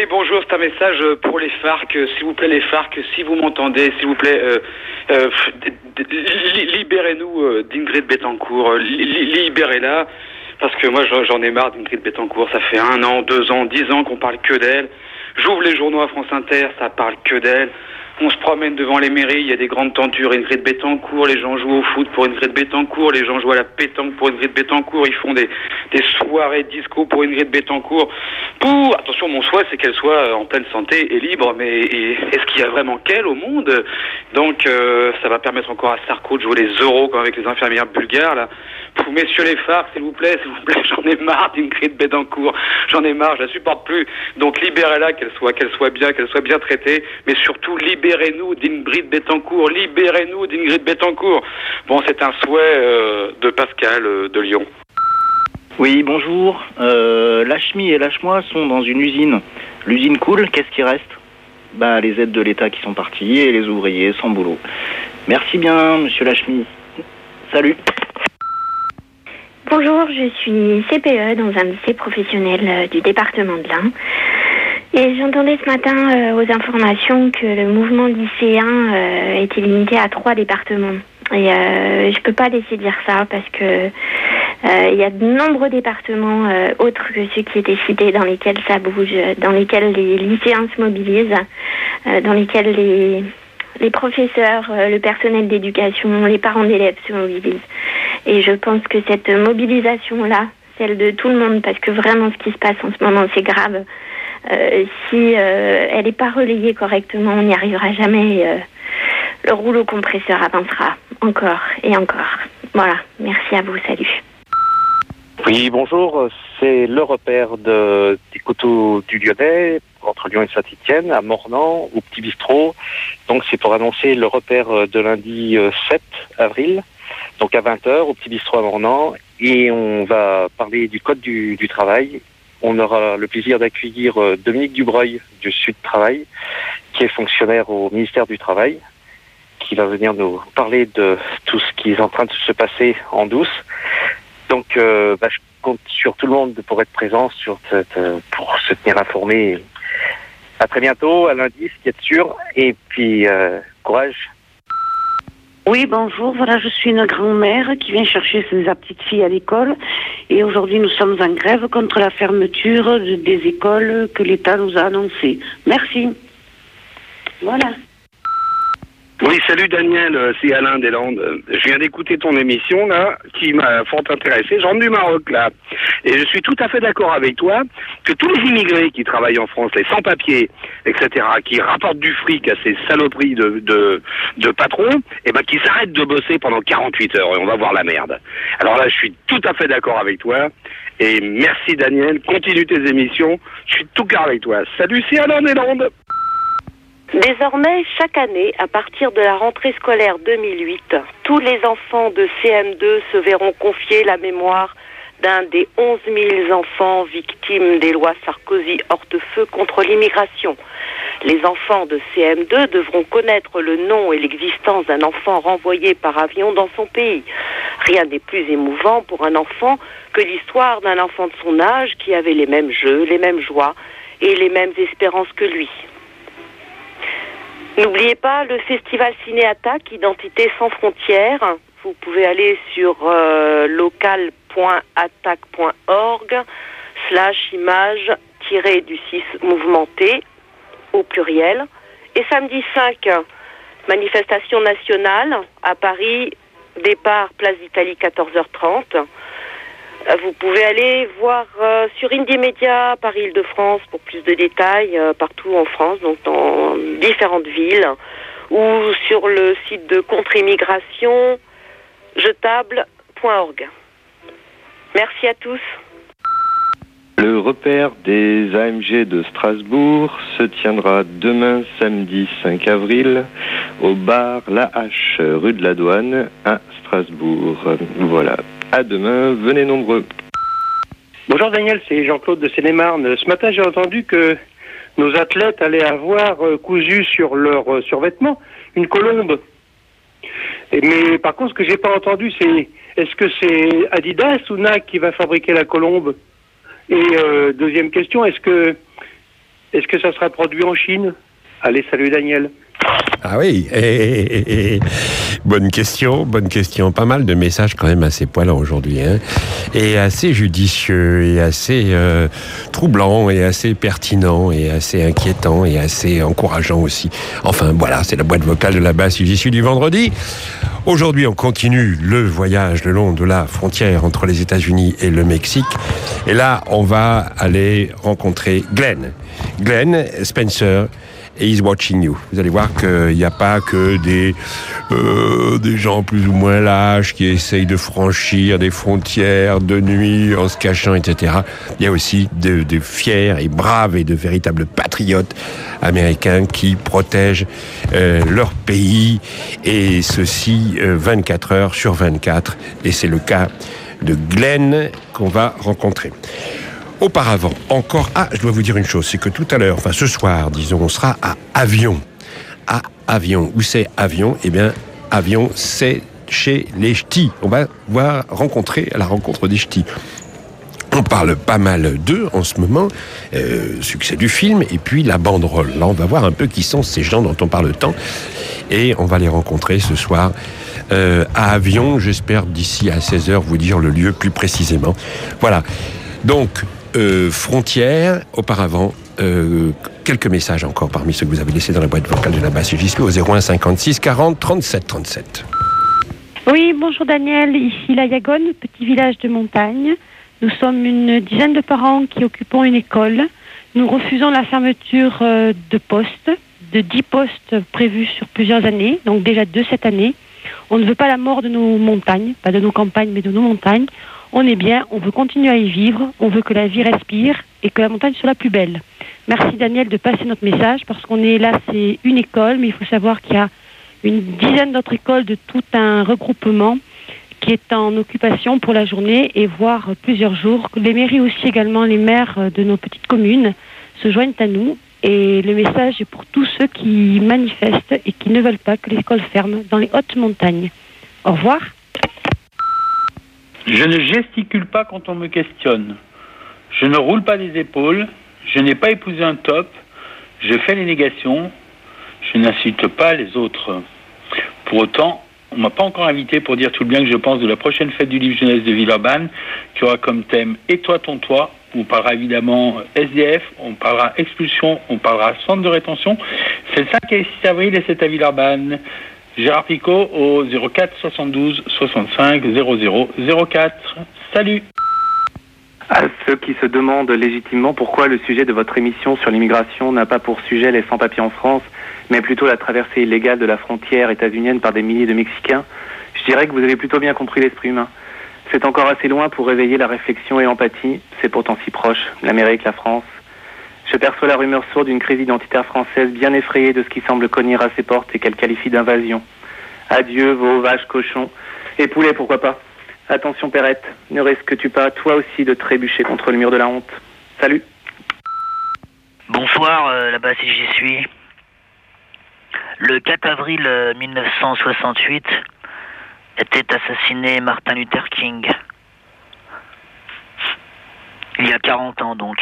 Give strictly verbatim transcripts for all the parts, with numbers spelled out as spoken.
Oui, bonjour, c'est un message pour les FARC. S'il vous plaît, les FARC, si vous m'entendez, s'il vous plaît, euh, euh, libérez-nous euh, d'Ingrid Betancourt. Li- libérez-la, parce que moi, j'en ai marre d'Ingrid Betancourt. Ça fait un an, deux ans, dix ans qu'on parle que d'elle. J'ouvre les journaux à France Inter, ça parle que d'elle. On se promène devant les mairies, il y a des grandes tentures, Ingrid Betancourt, les gens jouent au foot pour Ingrid Betancourt, les gens jouent à la pétanque pour Ingrid Betancourt, ils font des, des soirées disco pour Ingrid Betancourt. Pour, attention, mon souhait, c'est qu'elle soit en pleine santé et libre, mais et, est-ce qu'il y a vraiment qu'elle au monde? Donc, euh, ça va permettre encore à Sarko de jouer les euros comme avec les infirmières bulgares, là. Pour messieurs les phares, s'il vous plaît, s'il vous plaît, j'en ai marre d'Ingrid Betancourt, j'en ai marre, je la supporte plus. Donc, libérez-la, qu'elle soit, qu'elle soit bien, qu'elle soit bien traitée, mais surtout, libérez Libérez-nous d'Ingrid Betancourt, libérez-nous d'Ingrid Betancourt. Bon, c'est un souhait euh, de Pascal euh, de Lyon. Oui, bonjour. Euh, Lachmi et Lâche-moi sont dans une usine. L'usine coule, qu'est-ce qui reste? Bah, les aides de l'État qui sont parties et les ouvriers sans boulot. Merci bien, monsieur Lachmi. Salut. Bonjour, je suis C P E dans un lycée professionnel euh, du département de l'Ain. Et j'entendais ce matin euh, aux informations que le mouvement lycéen euh, était limité à trois départements. Et euh, je peux pas laisser dire ça parce que euh, il y a de nombreux départements euh, autres que ceux qui étaient cités dans lesquels ça bouge, dans lesquels les lycéens se mobilisent, euh, dans lesquels les les professeurs, euh, le personnel d'éducation, les parents d'élèves se mobilisent. Et je pense que cette mobilisation-là, celle de tout le monde, parce que vraiment ce qui se passe en ce moment, c'est grave. Euh, si euh, elle n'est pas relayée correctement, on n'y arrivera jamais. Euh, le rouleau compresseur avancera encore et encore. Voilà, merci à vous, salut. Oui, bonjour, c'est le repère de, des Coteaux du Lyonnais, entre Lyon et Saint-Étienne, à Mornan, au Petit Bistrot. Donc c'est pour annoncer le repère de lundi sept avril, donc à vingt heures, au Petit Bistrot à Mornan. Et on va parler du Code du, du travail. On aura le plaisir d'accueillir Dominique Dubreuil du Sud Travail, qui est fonctionnaire au ministère du Travail, qui va venir nous parler de tout ce qui est en train de se passer en douce. Donc, euh, bah, je compte sur tout le monde pour être présent, sur cette, pour se tenir informé. À très bientôt, à lundi, ce qui est sûr. Et puis, euh, courage. Oui, bonjour. Voilà, je suis une grand-mère qui vient chercher sa petite fille à l'école. Et aujourd'hui, nous sommes en grève contre la fermeture des écoles que l'État nous a annoncées. Merci. Voilà. Oui, salut Daniel, c'est Alain Deslandes. Je viens d'écouter ton émission, là, qui m'a fort intéressé. Je rentre du Maroc, là. Et je suis tout à fait d'accord avec toi que tous les immigrés qui travaillent en France, les sans-papiers, et cetera, qui rapportent du fric à ces saloperies de, de, de patrons, eh ben, qui s'arrêtent de bosser pendant quarante-huit heures et on va voir la merde. Alors là, je suis tout à fait d'accord avec toi. Et merci Daniel, continue tes émissions. Je suis tout cœur avec toi. Salut, c'est Alain Deslandes. Désormais, chaque année, à partir de la rentrée scolaire deux mille huit, tous les enfants de C M deux se verront confier la mémoire d'un des onze mille enfants victimes des lois Sarkozy-Hortefeux contre l'immigration. Les enfants de C M deux devront connaître le nom et l'existence d'un enfant renvoyé par avion dans son pays. Rien n'est plus émouvant pour un enfant que l'histoire d'un enfant de son âge qui avait les mêmes jeux, les mêmes joies et les mêmes espérances que lui. N'oubliez pas le festival Ciné-Attaque, Identité sans frontières. Vous pouvez aller sur euh, local point attaque point org slash image tiré du six mouvementé au pluriel. Et samedi cinq, manifestation nationale à Paris, départ place d'Italie quatorze heures trente. Vous pouvez aller voir euh, sur Indie Média, Paris-Île-de-France, pour plus de détails, euh, partout en France, donc dans différentes villes, ou sur le site de contre-immigration, jetable point org. Merci à tous. Le repère des A M G de Strasbourg se tiendra demain samedi cinq avril au bar La Hache, rue de la Douane à Strasbourg. Voilà. À demain, venez nombreux. Bonjour Daniel, c'est Jean-Claude de Seine-et-Marne. Ce matin, j'ai entendu que nos athlètes allaient avoir cousu sur leur survêtement une colombe. Et, mais par contre, ce que j'ai pas entendu, c'est est-ce que c'est Adidas ou Nike qui va fabriquer la colombe? Et euh, deuxième question, est-ce que est-ce que ça sera produit en Chine? Allez, salut Daniel. Ah oui, et, et, et, bonne question, bonne question. Pas mal de messages quand même assez poilants aujourd'hui, hein, et assez judicieux, et assez euh, troublants, et assez pertinents, et assez inquiétants, et assez encourageants aussi. Enfin voilà, c'est la boîte vocale de la basse, j'y suis du vendredi. Aujourd'hui, on continue le voyage le long de la frontière entre les États-Unis et le Mexique. Et là, on va aller rencontrer Glenn. Glenn Spencer. Et He's Watching You. Vous allez voir qu'il n'y a pas que des, euh, des gens plus ou moins lâches qui essayent de franchir des frontières de nuit en se cachant, et cetera. Il y a aussi de, de fiers et braves et de véritables patriotes américains qui protègent euh, leur pays, et ceci euh, vingt-quatre heures sur vingt-quatre. Et c'est le cas de Glenn qu'on va rencontrer. Auparavant, encore... Ah, je dois vous dire une chose, c'est que tout à l'heure, enfin ce soir, disons, on sera à Avion. À Avion. Où c'est Avion? Eh bien, Avion, c'est chez les Ch'tis. On va voir rencontrer à la rencontre des Ch'tis. On parle pas mal d'eux en ce moment, euh, succès du film, et puis la banderole. Là, on va voir un peu qui sont ces gens dont on parle tant, et on va les rencontrer ce soir euh, à Avion. J'espère d'ici à seize heures vous dire le lieu plus précisément. Voilà. Donc... Euh, frontières, auparavant, euh, quelques messages encore parmi ceux que vous avez laissés dans la boîte vocale de la basse. J'y suis au zéro un cinquante-six quarante trente-sept trente-sept. Oui, bonjour Daniel, ici la Yagone, petit village de montagne. Nous sommes une dizaine de parents qui occupons une école. Nous refusons la fermeture euh, de postes, de dix postes prévus sur plusieurs années, donc déjà deux cette année. On ne veut pas la mort de nos montagnes, pas de nos campagnes, mais de nos montagnes. On est bien, on veut continuer à y vivre, on veut que la vie respire et que la montagne soit la plus belle. Merci Daniel de passer notre message, parce qu'on est là, c'est une école, mais il faut savoir qu'il y a une dizaine d'autres écoles de tout un regroupement qui est en occupation pour la journée et voire plusieurs jours. Les mairies aussi également, les maires de nos petites communes se joignent à nous, et le message est pour tous ceux qui manifestent et qui ne veulent pas que l'école ferme dans les hautes montagnes. Au revoir. Je ne gesticule pas quand on me questionne. Je ne roule pas des épaules. Je n'ai pas épousé un top. Je fais les négations. Je n'insulte pas les autres. Pour autant, on ne m'a pas encore invité pour dire tout le bien que je pense de la prochaine fête du livre jeunesse de Villeurbanne, qui aura comme thème « Et toi, ton toit ». On parlera évidemment S D F, on parlera expulsion, on parlera centre de rétention. C'est le cinq et six avril et c'est à Villeurbanne. Gérard Picot au zéro quatre soixante-douze soixante-cinq zéro zéro zéro quatre. Salut. À ceux qui se demandent légitimement pourquoi le sujet de votre émission sur l'immigration n'a pas pour sujet les sans-papiers en France, mais plutôt la traversée illégale de la frontière états-unienne par des milliers de Mexicains, je dirais que vous avez plutôt bien compris l'esprit humain. C'est encore assez loin pour réveiller la réflexion et l'empathie, c'est pourtant si proche, l'Amérique, la France. Je perçois la rumeur sourde d'une crise identitaire française bien effrayée de ce qui semble cogner à ses portes et qu'elle qualifie d'invasion. Adieu, veaux, vaches, cochons, et poulets, pourquoi pas. Attention, Perrette, ne risques-tu pas, toi aussi, de trébucher contre le mur de la honte. Salut. Bonsoir, euh, là-bas, si j'y suis. Le quatre avril euh, mille neuf cent soixante-huit était assassiné Martin Luther King. Il y a quarante ans, donc.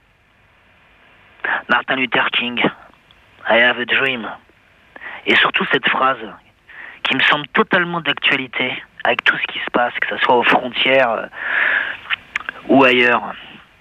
Martin Luther King, I have a dream. Et surtout cette phrase qui me semble totalement d'actualité avec tout ce qui se passe, que ce soit aux frontières euh, ou ailleurs.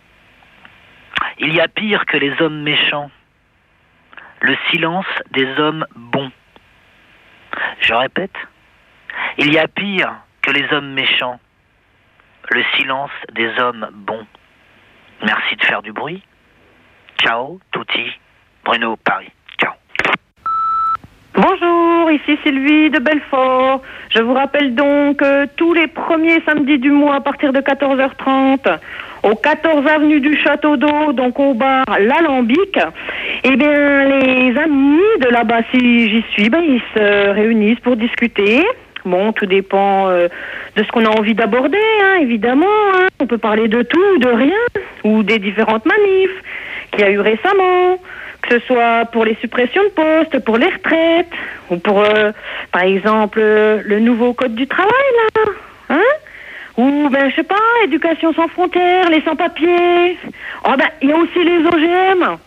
Il y a pire que les hommes méchants, le silence des hommes bons. Je répète, il y a pire que les hommes méchants, le silence des hommes bons. Merci de faire du bruit. Ciao, tutti, Bruno, Paris. Ciao. Bonjour, ici Sylvie de Belfort. Je vous rappelle donc que tous les premiers samedis du mois à partir de quatorze heures trente, au quatorze avenue du Château d'Eau, donc au bar L'Alambic, eh bien les amis de là-bas, si j'y suis, ben, ils se réunissent pour discuter. Bon, tout dépend euh, de ce qu'on a envie d'aborder, hein, évidemment. Hein. On peut parler de tout, de rien, ou des différentes manifs qu'il y a eu récemment, que ce soit pour les suppressions de postes, pour les retraites, ou pour, euh, par exemple, euh, le nouveau code du travail, là, hein, ou, ben, je sais pas, éducation sans frontières, les sans-papiers. Oh, ben, il y a aussi les O G M.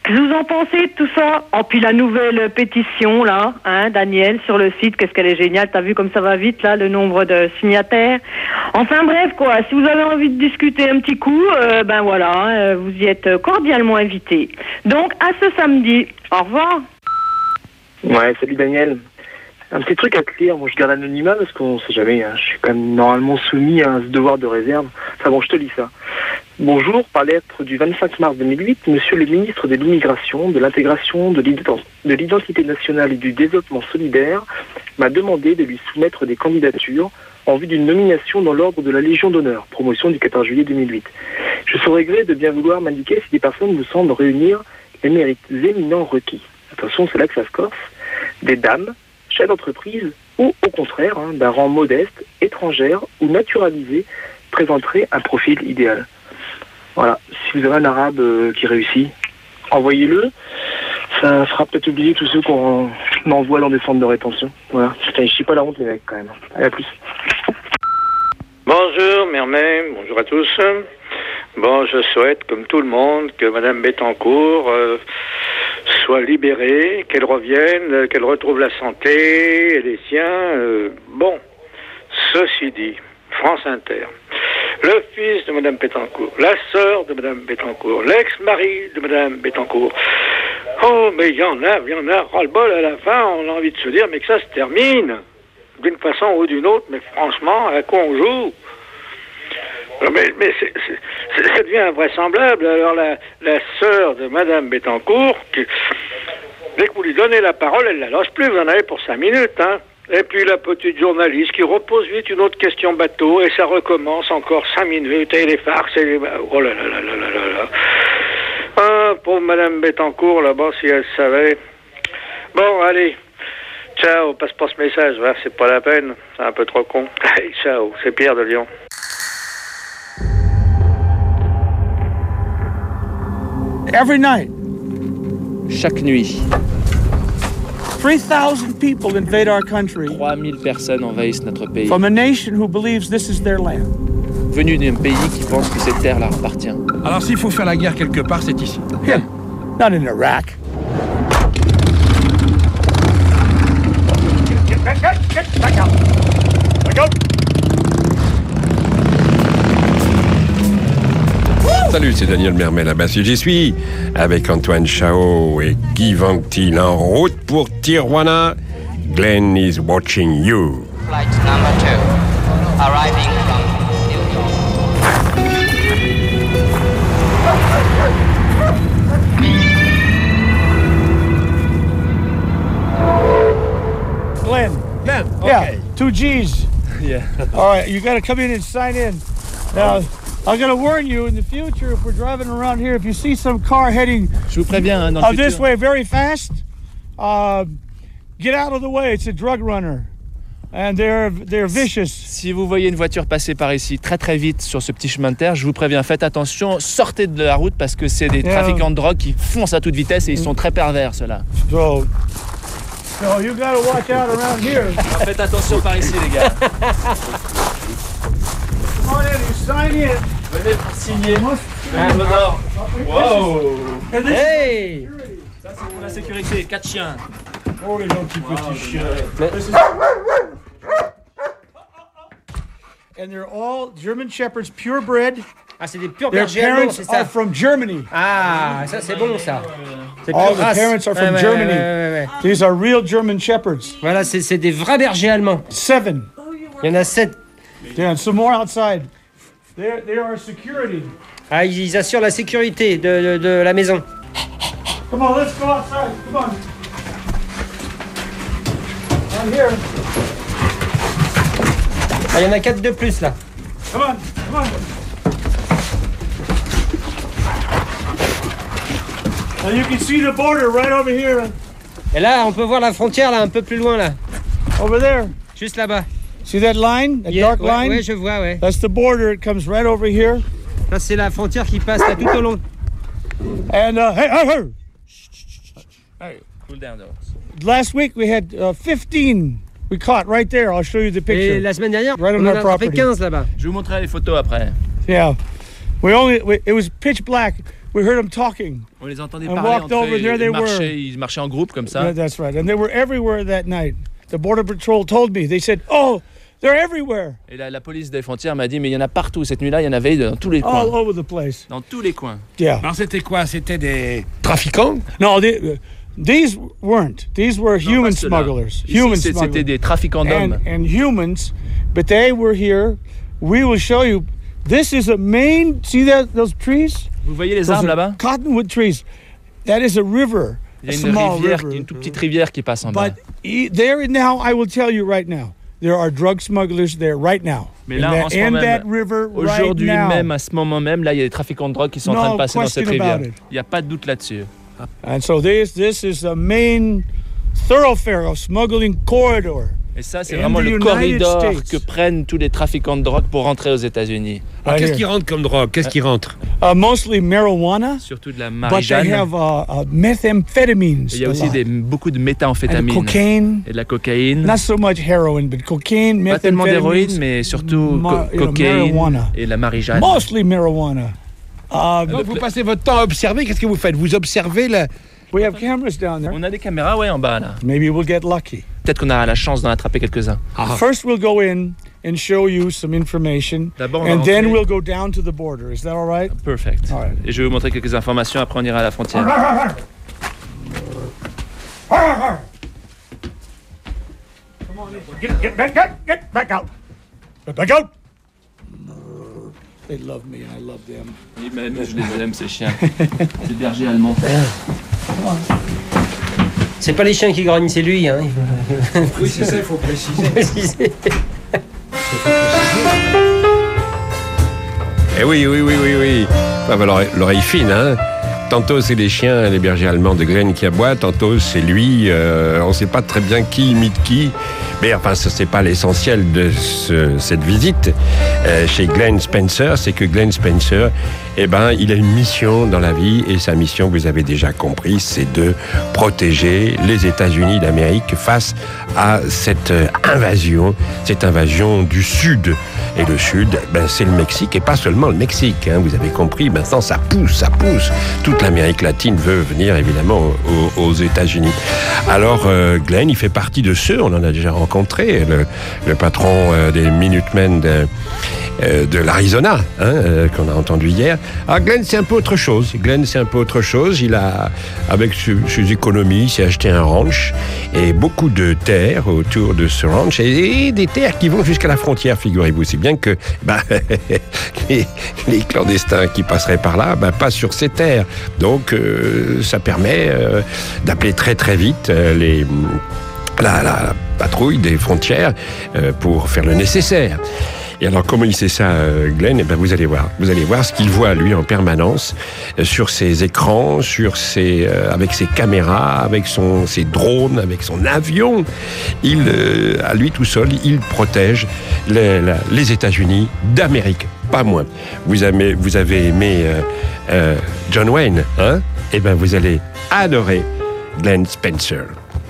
Qu'est-ce que vous en pensez de tout ça? Oh, puis la nouvelle pétition, là, hein, Daniel, sur le site, qu'est-ce qu'elle est géniale. T'as vu comme ça va vite, là, le nombre de signataires. Enfin bref, quoi, si vous avez envie de discuter un petit coup, euh, ben voilà, euh, vous y êtes cordialement invités. Donc, à ce samedi. Au revoir. Ouais, salut Daniel. Un petit truc à te lire, moi je garde l'anonymat parce qu'on sait jamais, hein. Je suis quand même normalement soumis à un devoir de réserve. Enfin bon, je te lis ça. Bonjour, par lettre du vingt-cinq mars deux mille huit, monsieur le ministre de l'Immigration, de l'Intégration, de l'Identité nationale et du Développement solidaire m'a demandé de lui soumettre des candidatures en vue d'une nomination dans l'ordre de la Légion d'honneur, promotion du quatorze juillet deux mille huit. Je serais gré de bien vouloir m'indiquer si des personnes vous semblent réunir les mérites éminents requis. Attention, c'est là que ça se corse. Des dames, chefs d'entreprise ou au contraire, hein, d'un rang modeste, étrangère ou naturalisé, présenterait un profil idéal. Voilà, si vous avez un arabe euh, qui réussit, envoyez-le. Ça fera peut-être oublier tous ceux qu'on envoie dans des centres de rétention. Voilà, putain, je suis pas la honte les mecs quand même. Allez, à plus. Bonjour Mermet, bonjour à tous. Bon, je souhaite, comme tout le monde, que Madame Bettencourt euh, soit libérée, qu'elle revienne, euh, qu'elle retrouve la santé et les siens. Euh, bon, ceci dit, France Inter, le fils de Madame Bettencourt, la sœur de Madame Bettencourt, l'ex-mari de Madame Bettencourt. Oh, mais il y en a, il y en a, ras-le-bol à la fin, on a envie de se dire, mais que ça se termine, d'une façon ou d'une autre, mais franchement, à quoi on joue? Mais, mais c'est, c'est, ça devient invraisemblable. Alors la, la sœur de Madame Bettencourt, qui, dès que vous lui donnez la parole, elle ne la lâche plus, vous en avez pour cinq minutes, hein. Et puis la petite journaliste qui repose vite une autre question bateau, et ça recommence encore cinq minutes, et les farces, et les... Oh là là là là là là là. Ah, pauvre Madame Bettencourt, là-bas, si elle savait. Bon, allez. Ciao, passe pas ce message, ouais, c'est pas la peine, c'est un peu trop con. Allez, ciao, c'est Pierre de Lyon. Every night. Chaque nuit. three thousand people invade our country. trois mille personnes envahissent notre pays. From a nation who believes this is their land. Venus d'un pays qui pense que cette terre leur appartient. Alors s'il faut faire la guerre quelque part, c'est ici. Yeah. Not in Iraq. Get back, get, get back out. Back out. Salut, c'est Daniel Mermet là-bas. J'y suis avec Antoine Chao et Guy Vanctil en route pour Tijuana. Glenn is watching you. Flight number two, arriving from New York. Glenn. Glenn, okay. Yeah, two G's. Yeah. All right, you got to come in and sign in. Now, I'm going to warn you in the future if we're driving around here, if you see some car heading Je vous préviens, hein, dans le uh, futur. this way very fast, uh, get out of the way. It's a drug runner. And they're, they're vicious. Si vous voyez une voiture passer par ici très très vite sur ce petit chemin de terre, je vous préviens, faites attention, sortez de la route parce que c'est des Yeah. trafiquants de drogue qui foncent à toute vitesse et ils sont très pervers, ceux-là. So, so you got to watch out around here. Alors, faites attention par ici, les gars. Come on in, you sign in. Venez pour signer. Wow. Hey. Ça, c'est pour la sécurité. Quatre chiens. Oh, les gentils petits chiens. And they're all German Shepherds, purebred. Ah, c'est des purs Their bergers allemands, parents c'est ça. are from Germany. Ah, ça c'est bon ça. C'est All pure the race. parents are from Ouais, ouais, Germany. ouais, ouais, ouais. These are real German Shepherds. Voilà, c'est, c'est des vrais bergers allemands. Seven. Il y en a sept. Yeah, and some more outside. They're, they are security. Ah, ils assurent la sécurité de, de, de la maison. Come on, let's go outside. Come on. I'm here. Ah, il y en a quatre de plus là. Come on, come on. Now you can see the border right over here. Et là, on peut voir la frontière là, un peu plus loin là. Over there. Juste là-bas. See that line, that Yeah, dark ouais, line? ouais, je vois, ouais. That's the border. It comes right over here. Ça, c'est la frontière qui passe là tout au long. And uh, hey, hey, hey. Hey, cool down though. Last week we had uh, fifteen we caught right there. I'll show you the picture. Et la semaine dernière, right on on en our a attrapé property. quinze là-bas. Je vais vous montrer les photos après. Yeah. We only we, it was pitch black. we heard them talking. On les entendait And parler walked entre over, eux, there they ils were. marchaient, ils marchaient en groupe comme ça. Yeah, that's right. And they were everywhere that night. The Border Patrol told me. They said, oh, they're everywhere. Et la, la police des frontières m'a dit, mais il y en a partout. Cette nuit-là, il y en avait dans tous les coins. All over the place. Dans tous les coins. Yeah. Alors c'était quoi? C'était des trafiquants? No, they, uh, these weren't. These were Non, human pas ceux-là. smugglers. Ici, Human c'est- smugglers. c'était des trafiquants d'hommes. And, and humans, but they were here. We will show you. This is a main. See that those trees? Vous voyez les Those arbres are là-bas? Cottonwood trees. That is a river. Il y a a une small rivière, river. une toute petite rivière qui passe en bas. But e- there now, I will tell you right now, there are drug smugglers there right now. Mais In là, that- en ce in moment that même, river right aujourd'hui now. même, à ce moment même, là, il y a des trafiquants de drogue qui sont en No train de passer dans cette question rivière. about it. Il n'y a pas de doute là-dessus. And so this this is the main thoroughfare of smuggling corridor. Et ça, c'est in vraiment the le United corridor States. que prennent tous les trafiquants de drogue pour rentrer aux États-Unis. Alors, Right qu'est-ce here. qui rentre comme drogue? Qu'est-ce qui rentre? Uh, mostly marijuana, Surtout de la but they marijuana. have uh, uh, methamphetamines. Il y a a aussi lot. des, beaucoup de And méthamphétamine cocaine. et de la cocaïne. Not so much heroin, but cocaine, Pas tellement d'héroïne, methamphetamines, mais surtout ma- co- you know, cocaïne marijuana. et la marijuana. Mostly marijuana. Uh, Donc vous passez votre temps à observer. Qu'est-ce que vous faites? Vous observez la... we have cameras down there. On a des caméras, ouais, en bas là. Maybe we'll get lucky. Peut-être qu'on aura la chance d'en attraper quelques-uns. First, we'll go in and show you some information, D'abord, on va and then rentrer. we'll go down to the border. Is that all right? Perfect. All right. Et je vais vous montrer quelques informations, après on ira à la frontière. Come on in. Get, get back, get, get back out. Get back out. They love me and I love them. Et même, je les aime, ces chiens. Ces bergers allemands. C'est pas les chiens qui grognent, c'est lui. Hein. Oui, c'est ça, il faut préciser. préciser. Eh oui, oui, oui, oui, oui. Enfin, bah, l'oreille, l'oreille fine, hein. Tantôt c'est les chiens, les bergers allemands de Glenn qui aboient, tantôt c'est lui. Euh, on ne sait pas très bien qui imite qui. Mais enfin, ce n'est pas l'essentiel de ce, cette visite euh, chez Glenn Spencer. C'est que Glenn Spencer, eh ben, il a une mission dans la vie. Et sa mission, vous avez déjà compris, c'est de protéger les États-Unis d'Amérique face à cette euh, invasion, cette invasion du Sud. Et le Sud, ben, c'est le Mexique, et pas seulement le Mexique. Hein, vous avez compris, maintenant ça pousse, ça pousse. Toute l'Amérique latine veut venir évidemment aux, aux États-Unis. Alors euh, Glenn, il fait partie de ceux, on en a déjà rencontré, le, le patron euh, des Minutemen de, euh, de l'Arizona, hein, euh, qu'on a entendu hier. Alors Glenn, c'est un peu autre chose. Glenn, c'est un peu autre chose. Il a, avec ses, ses économies, il s'est acheté un ranch et beaucoup de terres autour de ce ranch et, et des terres qui vont jusqu'à la frontière, figurez-vous. C'est bien que bah, les, les clandestins qui passeraient par là bah, passent sur ces terres. Donc euh, ça permet euh, d'appeler très très vite euh, les, la, la, la patrouille des frontières euh, pour faire le nécessaire. Et alors, comment il sait ça, euh, Glenn? Eh ben, vous allez voir. Vous allez voir ce qu'il voit, lui, en permanence, euh, sur ses écrans, sur ses, euh, avec ses caméras, avec son, ses drones, avec son avion. Il, euh, à lui tout seul, il protège les, la, les États-Unis d'Amérique, pas moins. Vous avez, vous avez aimé euh, euh, John Wayne, hein? Eh ben, vous allez adorer Glenn Spencer.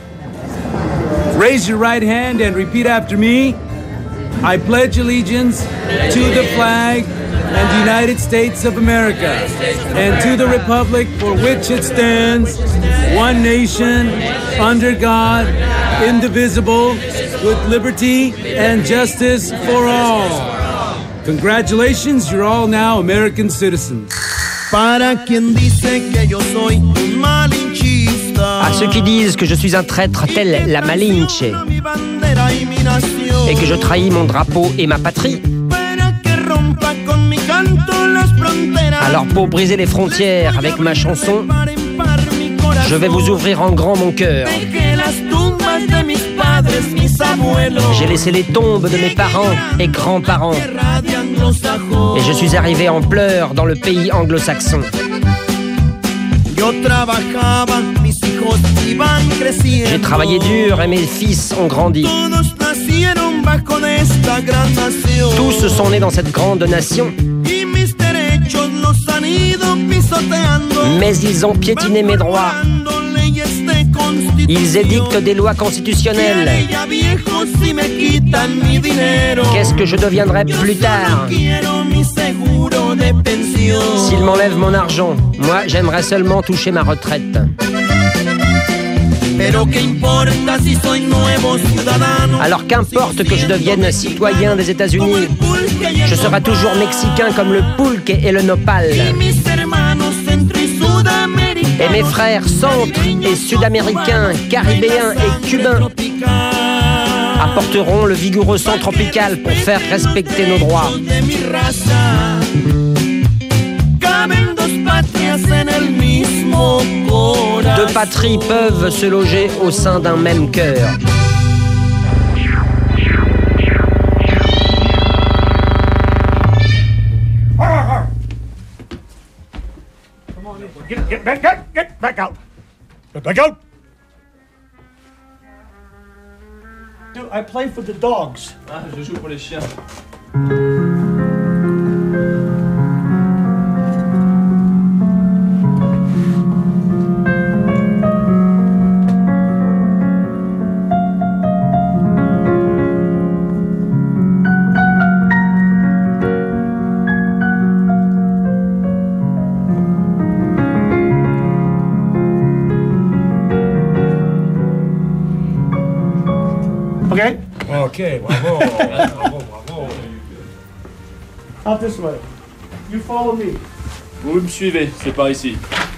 Raise your right hand and repeat after me. I pledge allegiance to the flag and the United States of America and to the republic for which it stands, one nation, under God, indivisible, with liberty and justice for all. Congratulations, you're all now American citizens. Para quien dice que yo soy un malinchista. À ceux qui disent que je suis un traître tel la Malinche et que je trahis mon drapeau et ma patrie, alors pour briser les frontières avec ma chanson, je vais vous ouvrir en grand mon cœur. J'ai laissé les tombes de mes parents et grands-parents et je suis arrivé en pleurs dans le pays anglo-saxon. J'ai travaillé dur et mes fils ont grandi. Tous sont nés dans cette grande nation. Mais ils ont piétiné mes droits Ils édictent des lois constitutionnelles. Qu'est-ce que je deviendrai plus tard? S'ils m'enlèvent mon argent, moi j'aimerais seulement toucher ma retraite. Alors qu'importe que je devienne citoyen des États-Unis, je serai toujours mexicain comme le pulque et le nopal. Et mes frères centre- et sud-américains, caribéens et cubains apporteront le vigoureux sang tropical pour faire respecter nos droits. Deux patries peuvent se loger au sein d'un même cœur. Get, get back, get, get back out. Get back out. Dude, I play for the dogs. Ah, je joue pour les chiens. Okay? Okay, bravo, bravo, bravo. Out this way. You follow me. Vous me suivez, c'est par ici.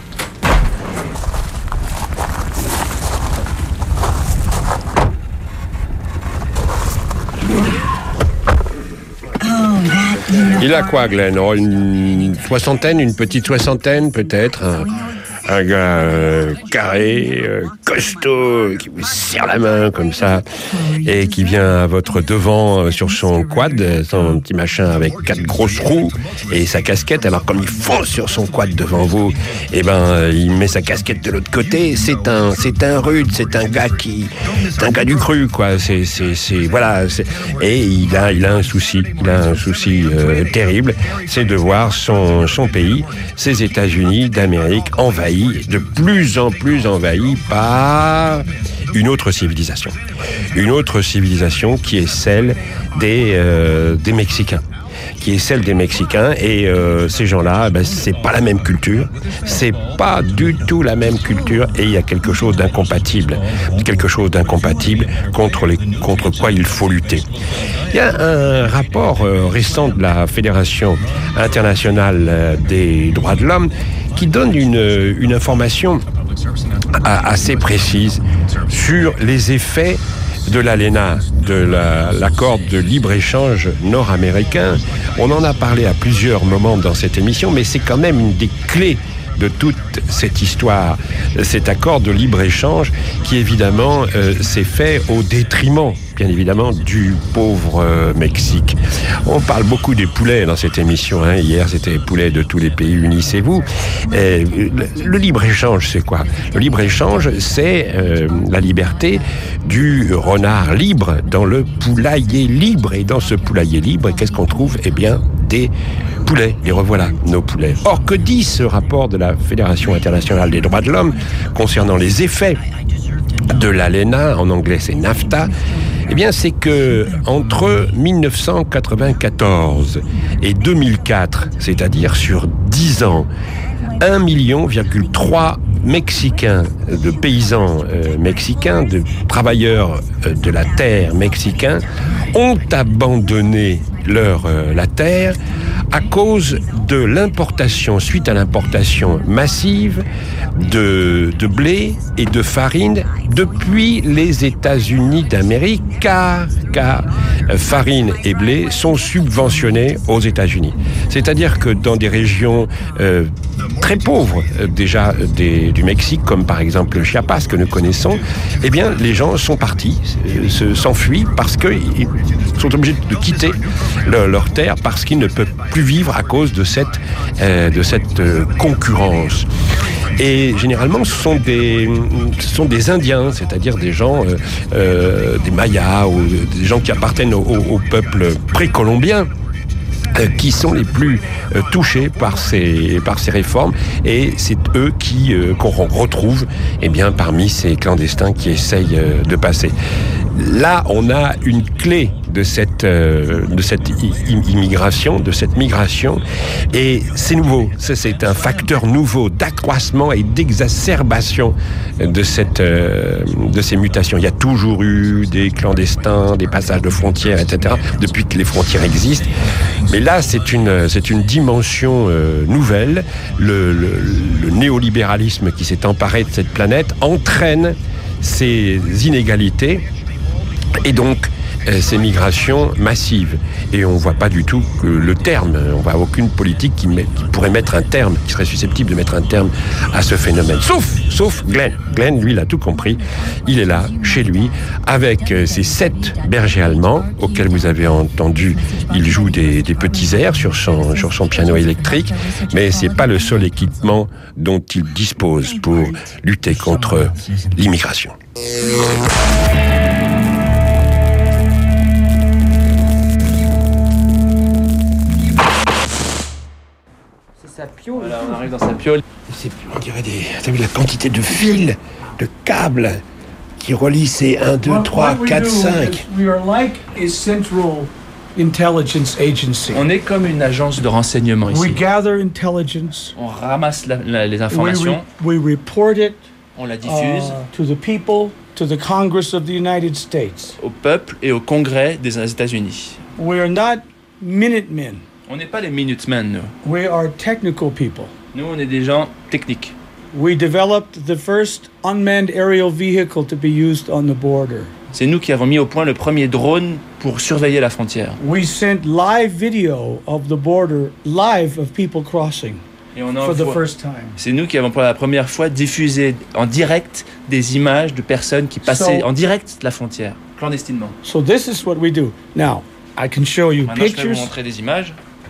Il a quoi, Glenn? Oh, une soixantaine, une petite soixantaine, peut-être. Un, un gars euh, carré, euh, costaud, qui vous serre la main comme ça, et qui vient à votre devant euh, sur son quad, son petit machin avec quatre grosses roues, et sa casquette. Alors, comme il fonce sur son quad devant vous, eh ben, euh, il met sa casquette de l'autre côté. C'est un, c'est un rude, c'est un gars qui, c'est un gars du cru, quoi. C'est, c'est, c'est, voilà. C'est, et il a, il a un souci, il a un souci euh, terrible, c'est de voir son, son pays, ces États-Unis d'Amérique, envahis, de plus en plus envahis par une autre civilisation. Une autre civilisation qui est celle des, euh, des Mexicains. qui est celle des Mexicains, et euh, ces gens-là, ben, c'est pas la même culture, c'est pas du tout la même culture, et il y a quelque chose d'incompatible, quelque chose d'incompatible contre, les, contre quoi il faut lutter. Il y a un rapport euh, récent de la Fédération internationale euh, des droits de l'homme qui donne une, une information a, assez précise sur les effets de l'A L E N A, de la, l'accord de libre-échange nord-américain. On en a parlé à plusieurs moments dans cette émission, mais c'est quand même une des clés de toute cette histoire, cet accord de libre-échange qui évidemment euh, s'est fait au détriment, bien évidemment, du pauvre euh, Mexique. On parle beaucoup des poulets dans cette émission, hein. Hier c'était les poulets de tous les pays, unissez-vous. Et, le, le libre-échange, c'est quoi? Le libre-échange, c'est euh, la liberté du renard libre dans le poulailler libre. Et dans ce poulailler libre, qu'est-ce qu'on trouve? Eh bien, des poulets. Et revoilà, nos poulets. Or, que dit ce rapport de la Fédération internationale des droits de l'homme concernant les effets de l'A L E N A, en anglais c'est NAFTA? Eh bien, c'est que entre dix-neuf cent quatre-vingt-quatorze et deux mille quatre, c'est-à-dire sur dix ans, un million virgule trois Mexicains, de paysans euh, mexicains, de travailleurs euh, de la terre mexicains, ont abandonné leur, euh, la terre à cause de l'importation, suite à l'importation massive de, de blé et de farine depuis les États-Unis d'Amérique, car, car euh, farine et blé sont subventionnés aux États-Unis. C'est-à-dire que dans des régions euh, très pauvres euh, déjà des, du Mexique, comme par exemple le Chiapas que nous connaissons, eh bien les gens sont partis, euh, se, s'enfuient parce qu'ils sont obligés de quitter le, leur terre parce qu'ils ne peuvent plus vivre à cause de cette, euh, de cette euh, concurrence. Et généralement, ce sont des, ce sont des Indiens, c'est-à-dire des gens, euh, euh, des Mayas, ou des gens qui appartiennent au, au, au peuple précolombien, euh, qui sont les plus euh, touchés par ces, par ces réformes, et c'est eux qui, euh, qu'on retrouve eh bien, parmi ces clandestins qui essayent euh, de passer. Là, on a une clé de cette, euh, de cette immigration, de cette migration, et c'est nouveau. C'est, c'est un facteur nouveau d'accroissement et d'exacerbation de, cette, euh, de ces mutations. Il y a toujours eu des clandestins, des passages de frontières, et cetera, depuis que les frontières existent. Mais là, c'est une, c'est une dimension euh, nouvelle. Le, le, le néolibéralisme qui s'est emparé de cette planète entraîne ces inégalités et donc euh, ces migrations massives. Et on ne voit pas du tout que le terme, on ne voit aucune politique qui, met, qui pourrait mettre un terme, qui serait susceptible de mettre un terme à ce phénomène. Sauf, sauf Glenn. Glenn, lui, il a tout compris. Il est là, chez lui, avec euh, ses sept bergers allemands, auxquels vous avez entendu, il joue des, des petits airs sur son, sur son piano électrique, mais ce n'est pas le seul équipement dont il dispose pour lutter contre l'immigration. Sa piole. Voilà, on arrive dans sa piole. C'est, on dirait des... T'as vu la quantité de fils, de câbles qui relient ces un, deux, trois, quatre, cinq. We are like a central intelligence agency. On est comme une agence de renseignement ici. We gather intelligence. On ramasse la, la, les informations. We, re, we report it. On la diffuse. Uh, to the people, to the Congress of the United States. Au peuple et au Congrès des États-Unis. We are not Minutemen. On n'est pas les Minutemen, nous. We are technical people. Nous, on est des gens techniques. We developed the first unmanned aerial vehicle to be used on the border. C'est nous qui avons mis au point le premier drone pour surveiller la frontière. We sent live video of the border, live of people crossing. Et on for the first time. C'est nous qui avons pour la première fois diffusé en direct des images de personnes qui passaient So, en direct la frontière, clandestinement. So this is what we do. Now, I can show you Maintenant, pictures. je vais vous montrer des images.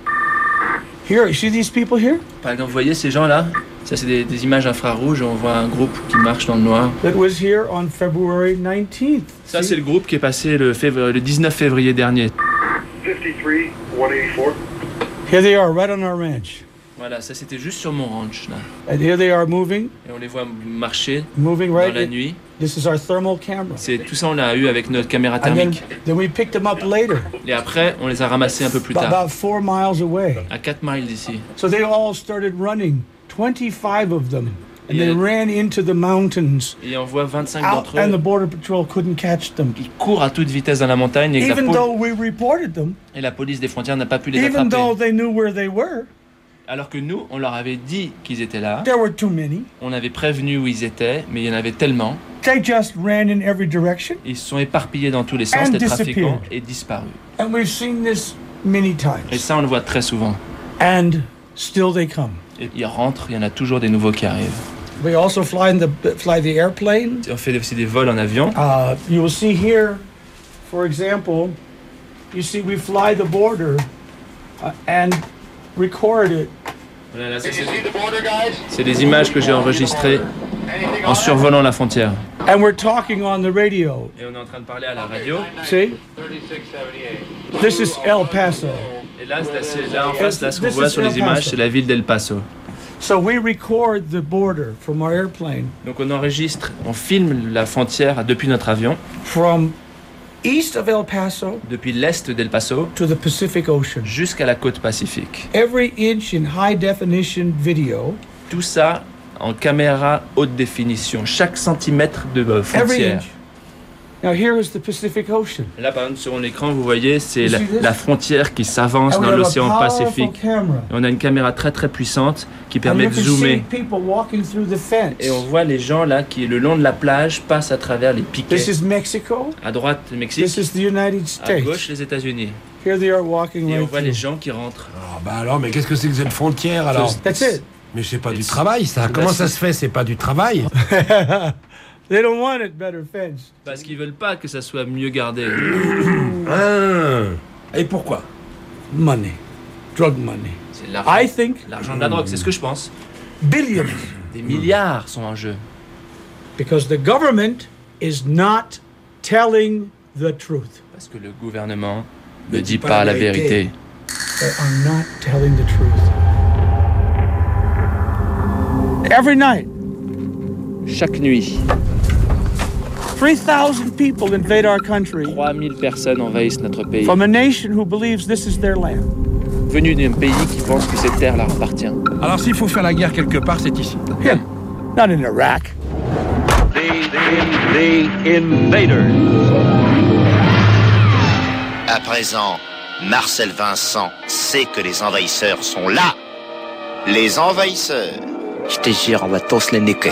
Here, you see these people here? Par exemple, vous voyez ces gens-là? Ça, c'est des, des images infrarouges. On voit un groupe qui marche dans le noir. That was here on February nineteenth. Ça, c'est le groupe qui est passé le, février, le dix-neuf février dernier. fifty-three, one eighty-four. Here they are, right on our ranch. Voilà, ça, c'était juste sur mon ranch, là. And here they are moving. Et on les voit marcher moving dans right la nuit. This is our thermal camera. C'est, tout ça, on l'a eu avec notre caméra And then, thermique. then we picked them up later. Et après, on les a ramassés un peu plus tard. About four miles away. À quatre miles d'ici. So they all started running, twenty-five of them. And Yeah. they ran into the mountains. Et on voit vingt-cinq Out, d'entre eux. and the border patrol couldn't catch them. Ils courent à toute vitesse dans la montagne et la, Even pol- though we reported them, et la police des frontières n'a pas pu les even attraper. though they knew where they were, Alors que nous, on leur avait dit qu'ils étaient là. there were too many. On avait prévenu où ils étaient, mais il y en avait tellement. They just ran in every direction. Ils se sont éparpillés dans tous les sens, And les trafiquants, disappeared. et disparus. And we've seen this many Et times. ça, on le voit très souvent. And still they come. Et ils rentrent, il y en a toujours des nouveaux qui arrivent. We also fly in the fly the airplane. Et on fait aussi des vols en avion. Uh, you will see here, for example, you see we fly the border uh, and record it. Voilà, là, ça, c'est, c'est des images que j'ai enregistrées en survolant la frontière. And we're talking on the radio. Et on est en train de parler à la radio. See? This is El Paso. Et là, c'est, c'est- là en face, là, ce qu'on This voit is sur les El images, Paso. c'est la ville d'El Paso. So we record the border from our airplane Donc on enregistre, on filme la frontière depuis notre avion, from east of El Paso depuis l'est d'El Paso to the Pacific Ocean. jusqu'à la côte Pacifique. Every inch in high definition video. Tout ça en caméra haute définition, chaque centimètre de euh, Every frontière. inch. Now here is the Pacific Ocean. Là, par exemple, sur mon écran, vous voyez, c'est la, You see this? la frontière qui s'avance And we dans have a l'océan powerful Pacifique. camera. Et on a une caméra très très puissante qui And permet you de can see zoomer. people walking through the fence. Et on voit les gens là qui, le long de la plage, passent à travers les piquets. This is Mexico. À droite, le Mexique. This is the United À States. gauche, les États-Unis. Here they are walking Et on right voit les through. gens qui rentrent. Ah bah alors, mais qu'est-ce que c'est que cette frontière alors? That's it. Mais c'est pas du travail ça. Comment ça se fait? C'est pas du travail. They don't want it better fenced. Parce qu'ils veulent pas que ça soit mieux gardé. Ah. Et pourquoi? Money. Drug money. C'est l'argent, I think l'argent de la drogue, c'est ce que je pense. billions. Des milliards sont en jeu. Because the government is not telling the truth. Parce que le gouvernement ne dit pas la vérité. They are not telling the truth. Every night, Chaque nuit, three thousand people invade our country trois mille personnes envahissent notre pays. from a nation who believes this is their land. Venus d'un pays qui pense que cette terre leur appartient. Alors s'il faut faire la guerre quelque part, c'est ici. Yeah, not in Iraq. The, the, the invaders. À présent, Marcel Vincent sait que les envahisseurs sont là. Les envahisseurs. Je te jure, on va tous les niquer.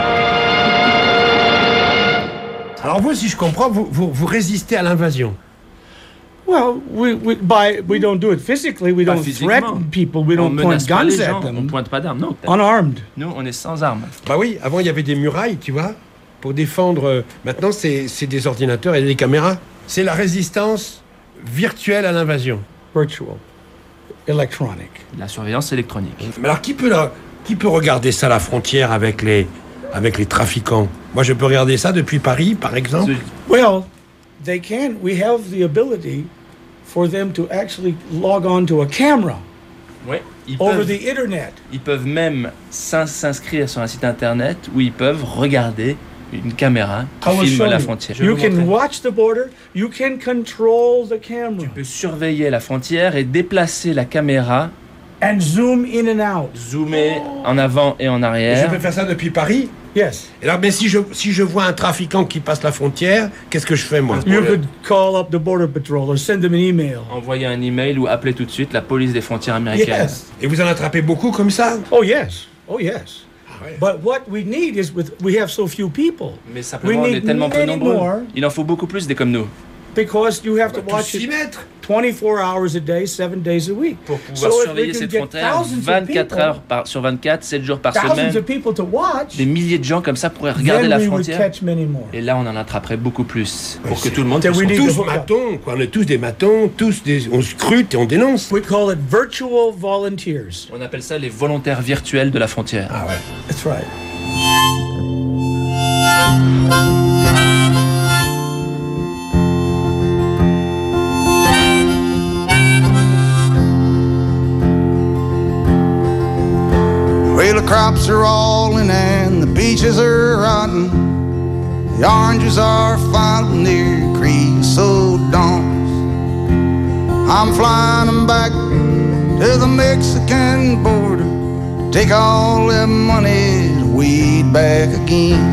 Alors vous, si je comprends, vous, vous, vous résistez à l'invasion. Well, we, we, by, we don't do it physically. We Pas don't physiquement. threaten people. We On don't point menace pas les guns gens, at them. on pointe pas d'armes, non. Unarmed. Nous, on est sans armes. Bah oui, avant il y avait des murailles, tu vois, pour défendre. euh, Maintenant, c'est c'est des ordinateurs et des caméras. C'est la résistance virtuelle à l'invasion. Virtual. Electronic. La surveillance électronique. Mais alors, qui peut, la- qui peut regarder ça à la frontière avec les, avec les trafiquants? Moi, je peux regarder ça depuis Paris, par exemple. Well, they can. We have the ability for them to actually log on to a camera Ouais, ils over peuvent, the internet. ils peuvent même s'in- s'inscrire sur un site internet où ils peuvent regarder une caméra qui I will filme show la you. frontière. You can watch the border. You can control the camera. Tu peux surveiller la frontière et déplacer la caméra. And zoom in and out. Zoomer en avant et en Et je arrière. peux faire ça depuis Paris. Yes. Et alors, mais si je, si je vois un trafiquant qui passe la frontière, qu'est-ce que je fais, moi? You could call up the border patrol or send them an email. Envoyer un email ou appeler tout de suite la police des frontières américaines. Yes. Et vous en attrapez beaucoup comme ça? Oh yes. Oh yes. But what we need is with we have so few people. Mais simplement, on We est need tellement peu many nombreux. more. Il en faut beaucoup plus des comme nous. Because you have to tous watch s'y it mettre. twenty-four hours a day, seven days a week. Pour pouvoir So if we surveiller can cette get frontière thousands of vingt-quatre people- heures par, sur vingt-quatre, sept jours par Thousands semaine. of people to watch. Des milliers de gens comme ça pourraient regarder Then la we would frontière. catch many more. Et là, on en attraperait beaucoup plus. Pour que c'est- tout le monde Then puisse we need Tous to hook up. matons, quoi. On est tous des matons, tous des, on scrute et on dénonce. We call it virtual volunteers. On appelle ça les volontaires virtuels de la frontière. Ah ouais. That's right. Well, the crops are all in and the peaches are rotten. The oranges are following their creosote dawns. I'm flying them back to the Mexican border. Take all that money to weed back again.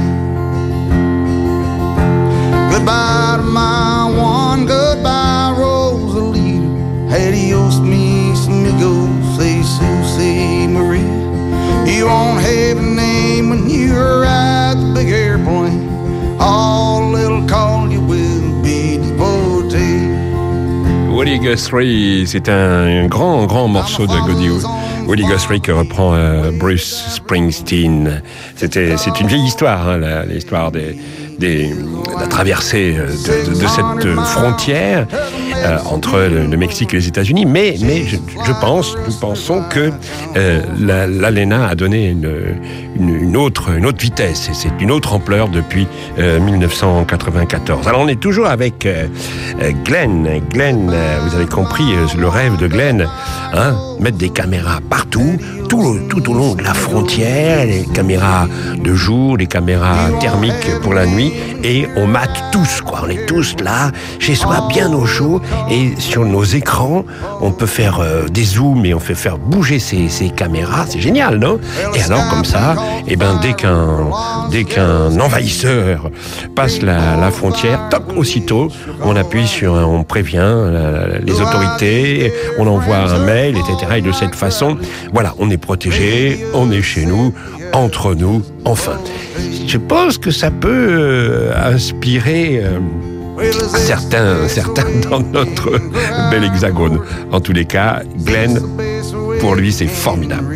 Goodbye to my one, goodbye Rosalita. Adios mis amigos, Jesus Maria. You won't have a name when you ride the big airplane. All it'll call you will be deported. Woody Guthrie, c'est un grand, grand morceau de Woody, Woody Guthrie que reprend euh, Bruce Springsteen. C'était, c'est une vieille histoire, hein, la- l'histoire des, des, de la traversée de, de, de cette frontière euh, entre le, le Mexique et les États-Unis. Mais, mais je, je pense, nous pensons que euh, la- l'A L E N A a donné une, une, une, autre, une autre vitesse et c'est une autre ampleur depuis euh, mille neuf cent quatre-vingt-quatorze. Alors on est toujours avec euh, euh, Glenn. Glenn, euh, vous avez compris euh, le rêve de Glenn, hein, mettre des caméras partout, tout, tout au long de la frontière, les caméras de jour, les caméras thermiques pour la nuit, et on mate tous, quoi. On est tous là, chez soi, bien au chaud, et sur nos écrans, on peut faire euh, des zooms et on fait faire bouger ces, ces caméras. C'est génial, non? Et alors, comme ça, eh ben, dès qu'un, dès qu'un envahisseur passe la, la frontière, toc, aussitôt, on appuie sur, un- on prévient euh, les autorités, on envoie un mail, et cetera. Et de cette façon, voilà, on est protégé, on est chez nous, entre nous, enfin. Je pense que ça peut euh, inspirer euh, certains, certains dans notre bel hexagone. En tous les cas, Glenn, pour lui, c'est formidable.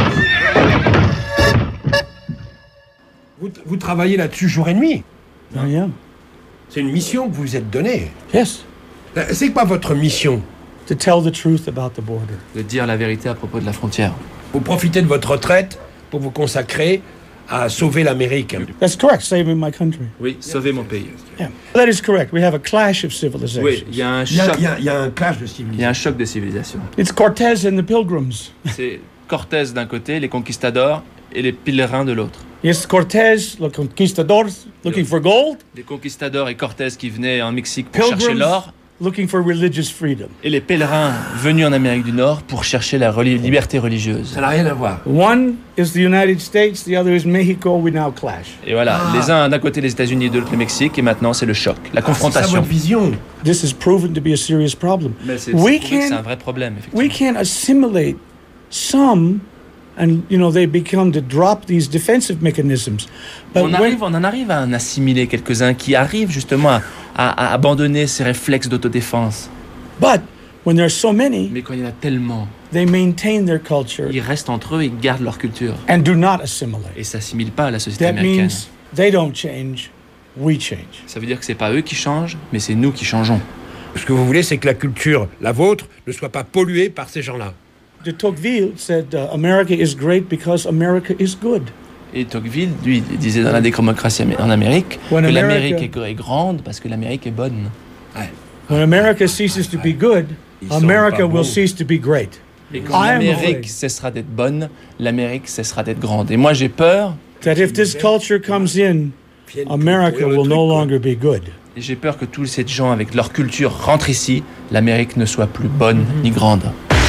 Vous, vous travaillez là-dessus jour et nuit? I am. C'est une mission que vous vous êtes donnée. Yes. C'est quoi votre mission? To tell the truth about the border. De dire la vérité à propos de la frontière. Vous profitez de votre retraite pour vous consacrer à sauver l'Amérique. That's correct, saving my country. Oui, sauver mon pays. Yeah. That is correct. We have a clash of civilizations. Oui, il y a un Il y a, choc. il y a- il y a un clash de civilisation. Il y a un choc de civilisation. It's Cortez and the Pilgrims. C'est Cortés d'un côté, les conquistadors, et les pèlerins de l'autre. Yes, Cortez, los conquistadores, looking for gold. Les conquistadors et Cortés qui venaient en Mexique pour chercher Pilgrims, l'or, looking for religious freedom. et les pèlerins venus en Amérique du Nord pour chercher la reli- liberté religieuse. Ça n'a rien à voir. One is the United States, the other is Mexico. We now clash. Et voilà, Ah. les uns d'un côté les États-Unis et de l'autre le Mexique, et maintenant c'est le choc, la C'est ça confrontation. votre vision. This is proven to be a serious problem. Mais c'est, We c'est prouvé que c'est can- un vrai problème, effectivement. We can't assimilate some, and you know they become to drop these defensive mechanisms. But On, when- arrive, on en arrive à en assimiler quelques-uns qui arrivent justement à, à- à abandonner ces réflexes d'autodéfense. but when there are so many, Mais quand il y en a tellement, they maintain their culture ils restent entre eux, ils gardent leur culture and do not assimilate. et s'assimilent pas à la société That américaine. means they don't change, we change. Ça veut dire que c'est pas eux qui changent, mais c'est nous qui changeons. Ce que vous voulez, c'est que la culture, la vôtre, ne soit pas polluée par ces gens-là. De Tocqueville said, uh, "America is great because America is good." Et Tocqueville, lui, il disait dans la démocratie amé- en Amérique When que America- l'Amérique est, est grande parce que l'Amérique est bonne. When America ceases to be good, sont America pas will bons. cease to be great. Et quand I am l'Amérique afraid cessera d'être bonne, l'Amérique cessera d'être grande. Et moi, j'ai peur, that if this culture comes in, America will no longer be good. et j'ai peur que tous ces gens avec leur culture rentrent ici, l'Amérique ne soit plus bonne ni grande.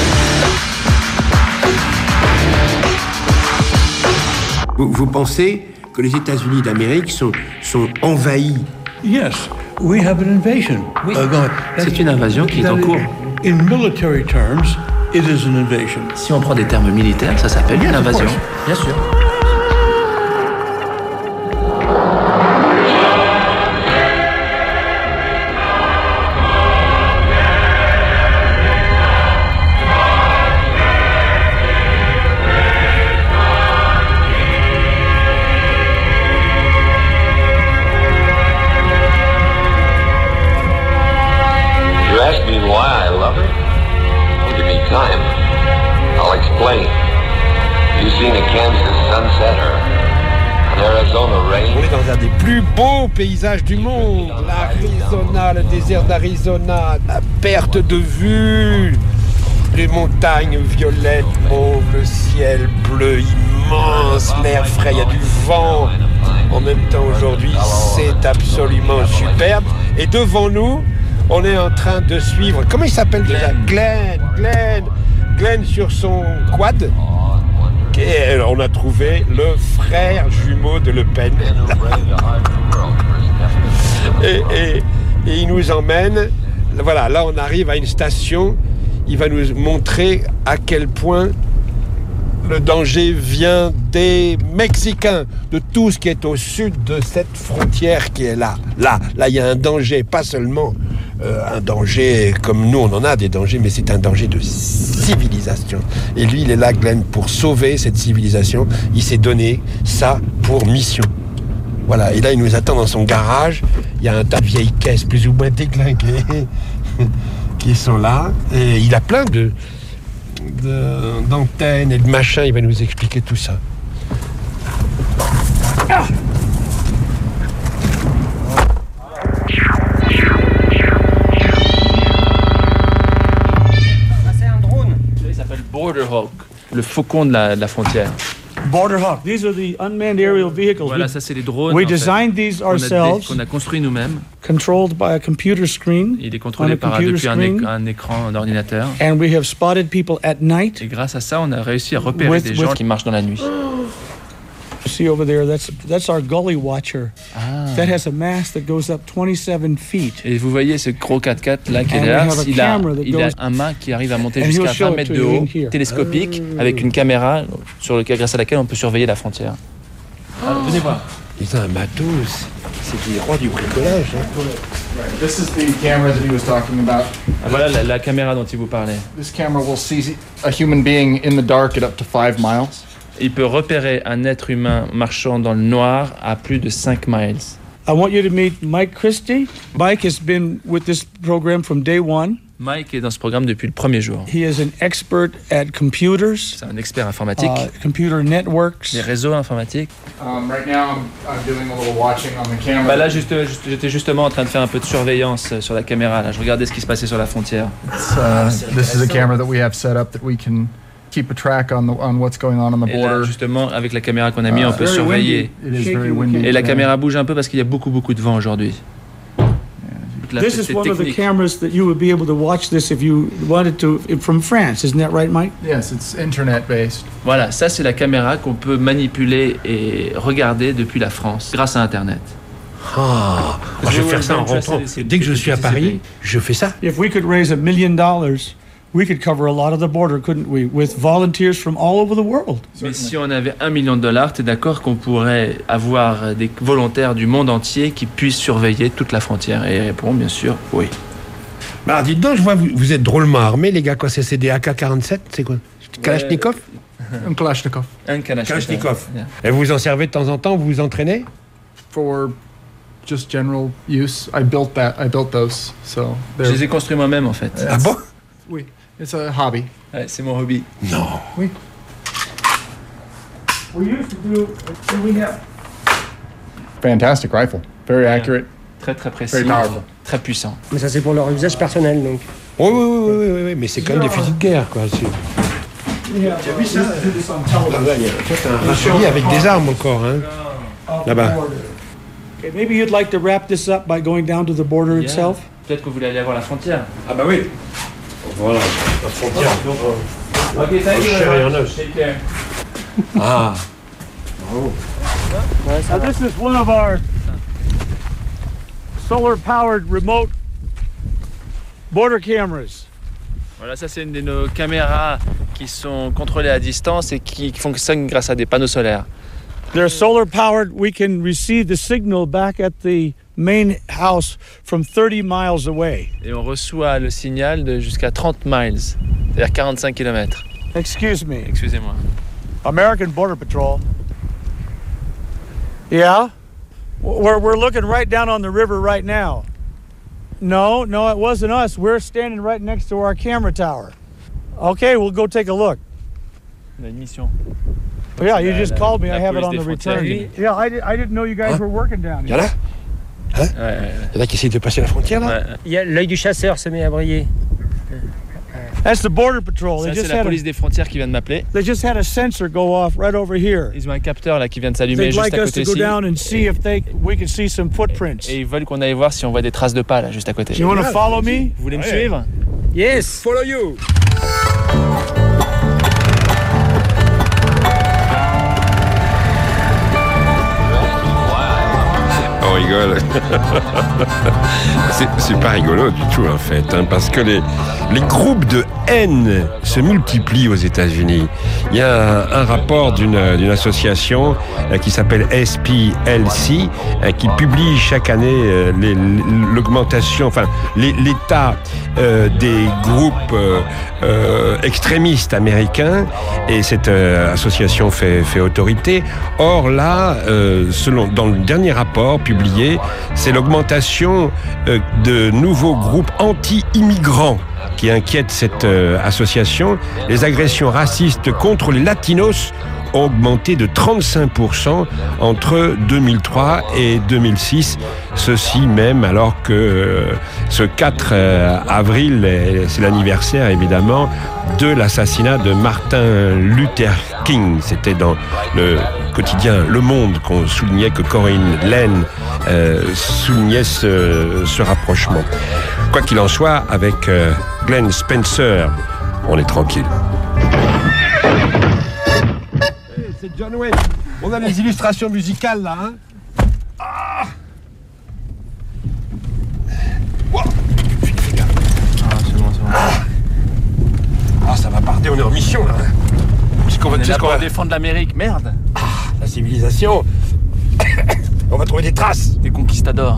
Vous, vous pensez que les États-Unis d'Amérique sont, sont envahis? Yes, we have an invasion. Oui, uh, going- c'est une invasion qui est en that cours. In military terms, it is an invasion. Si on prend des termes militaires, ça s'appelle Yes, une of invasion. course. Bien sûr. You ask me why I love her? Well, give me time. I'll explain. You seen a Kansas sunset or an Arizona rain? On est dans un des plus beaux paysages du monde. L'Arizona, le désert d'Arizona, la perte de vue, les montagnes violettes, mauves, le ciel bleu immense, l'air frais, il y a du vent. En même temps, aujourd'hui, c'est absolument superbe. Et devant nous, on est en train de suivre. Comment il s'appelle déjà? Glenn, Glenn, Glenn sur son quad. Et on a trouvé le frère jumeau de Le Pen. et, et- et il nous emmène. Voilà, là on arrive à une station. Il va nous montrer à quel point le danger vient des Mexicains, de tout ce qui est au sud de cette frontière qui est là. Là, là, il y a un danger, pas seulement euh, un danger comme nous, on en a des dangers, mais c'est un danger de civilisation. Et lui, il est là, Glenn, pour sauver cette civilisation. Il s'est donné ça pour mission. Voilà, et là, il nous attend dans son garage. Il y a un tas de vieilles caisses plus ou moins déglinguées qui sont là. Et il a plein de... de- d'antennes et de machins, il va nous expliquer tout ça. Ah C'est un drone. Il s'appelle Border Hawk, le faucon de la, de la frontière. Border Hawk. These are the unmanned aerial vehicles. Voilà, We- ça c'est les drones. We en fait, designed these qu'on a dé- ourselves, qu'on a construit nous-mêmes. controlled by a computer screen. Il est on contrôlé a par, computer depuis un, screen. éc- un écran d'ordinateur. And we have spotted people at night. Et grâce à ça, on a réussi à repérer With- des gens with- qui marchent dans la nuit. You see over there, that's that's our gully watcher. Ah. That has a mast that goes up twenty-seven feet. Et vous voyez ce gros quatre-quatre là qui est And we là, have a il a, camera that il a goes- un mât qui arrive à monter And jusqu'à he'll show vingt it mètres to de you haut, in here. télescopique, Ah. avec une caméra sur lequel, grâce à laquelle on peut surveiller la frontière. Alors, venez voir. Ils ont un matos. C'est des rois du bricolage. This is the camera that he was talking about. Ah, voilà la, la caméra dont il vous parlait. This camera will see a human being in the dark at up to five miles. Il peut repérer un être humain marchant dans le noir à plus de cinq miles. I want you to meet Mike Christie. Mike has been with this program from day one. Mike est dans ce programme depuis le premier jour. He is an expert at computers. C'est un expert informatique. Uh, computer networks. Les réseaux informatiques. Um, right now, I'm, I'm doing a little watching on the camera. Bah là, juste, juste, j'étais justement en train de faire un peu de surveillance sur la caméra. Là, je regardais ce qui se passait sur la frontière. Uh, this is a camera that we have set up that we can keep a track on the on what's going on on the Et border. là, justement, avec la caméra qu'on a mis, Uh, on peut very surveiller. windy. It is very windy. Et la caméra bouge un peu parce qu'il y a beaucoup, beaucoup de vent aujourd'hui. La- This is c'est one of the technique. cameras that you would be able to watch this if you wanted to from France. Isn't that right, Mike? Yes, it's internet based. Voilà, ça c'est la caméra qu'on peut manipuler et regarder depuis la France grâce à Internet. Ah, moi, je vais faire ça en rentrant. Dès que je suis à Paris, je fais ça. If we could raise a million dollars, we could cover a lot of the border, couldn't we? With volunteers from all over the world. Mais si on avait un million de dollars, t'es d'accord qu'on pourrait avoir des volontaires du monde entier qui puissent surveiller toute la frontière? Et il répond bien sûr oui. Bah, dites donc, je vois, vous, vous êtes drôlement armés, les gars. Quoi, c'est, c'est des A K quarante-sept? C'est quoi? Kalachnikov? Un Kalashnikov. Un Kalashnikov. Kalachnikov. Yeah. Et vous vous en servez de temps en temps? Vous vous entraînez? For just general use, I built that. I built those. So Je les ai construits moi-même en fait. Ah bon? Oui, it's a hobby. Ouais, c'est mon hobby. Non. Oui. We used to do. We have. Fantastic rifle. Very accurate. Très très précis. Very powerful. Très puissant. Mais ça, c'est pour leur usage personnel, donc. Oui, oui, oui, oui, oui, oui, mais c'est quand même des fusils de guerre, quoi. C'est... Yeah, Tu as vu ça? do this on television. un raffinerie avec des armes encore, hein. Of the Là-bas. border. Okay, maybe you'd like to wrap this up by going down to the border Yeah. itself. Peut-être que vous voulez aller voir la frontière. Ah bah oui. Voilà, la frontière. Ok, thank you Chair very et en much. os. Take care. Ah. Now, this is one of our solar-powered remote border cameras. Voilà, ça c'est une de nos caméras qui sont contrôlées à distance et qui fonctionnent grâce à des panneaux solaires. They're solar-powered. We can receive the signal back at the main house from thirty miles away. Et on reçoit le signal de jusqu'à trente miles, c'est-à-dire quarante-cinq kilomètres. Excuse me. Excusez-moi. American Border Patrol. Yeah? We're, we're looking right down on the river right now. No, no, it wasn't us. We're standing right next to our camera tower. Okay, we'll go take a look. On a une mission. Yeah, you La- just la- called me. la I have it police on des the frontières. return. Yeah, I, di- I didn't know you guys Hein? were working down Il y en here. a? Hein? Ouais, ouais, ouais. Il y en a qui essayent de passer la frontière, là? Ouais. Il y a l'œil du chasseur se met à briller. That's the Border Patrol. Ça They c'est just, la had police a, des frontières qui vient de m'appeler. they just had a sensor go off right over here. Ils ont un capteur là qui vient de s'allumer They'd juste like à us côté to go ici. down and see if they we can see some footprints. Et ils veulent qu'on aille voir si on voit des traces de pas là juste à côté. You want to follow me? Vous voulez me suivre? Yes! Follow you! On rigole. c'est, c'est pas rigolo du tout en fait, hein, parce que les, les groupes de haine se multiplient aux États-Unis. Il y a un, un rapport d'une, d'une association euh, qui s'appelle S P L C euh, qui publie chaque année euh, les, l'augmentation, enfin les, l'état euh, des groupes euh, euh, extrémistes américains, et cette euh, association fait, fait autorité. Or là, euh, selon dans le dernier rapport publié, c'est l'augmentation euh, de nouveaux groupes anti-immigrants qui inquiètent cette euh, association. Les agressions racistes contre les latinos ont augmenté de trente-cinq pour cent entre deux mille trois et deux mille six. Ceci même alors que euh, ce quatre avril, c'est l'anniversaire évidemment de l'assassinat de Martin Luther King. C'était dans le quotidien Le Monde qu'on soulignait, que Corinne Laine euh, soulignait ce, ce rapprochement. Quoi qu'il en soit, avec euh, Glenn Spencer, on est tranquille. C'est John Wayne. On a les illustrations musicales là, hein. Ah, wow. Ah, c'est bon, c'est bon. Ah. Ah, ça va partir, on est en mission là. Puisqu'on va, On est là qu'on pour va... défendre l'Amérique, merde. Ah, la civilisation. On va trouver des traces. Des conquistadors.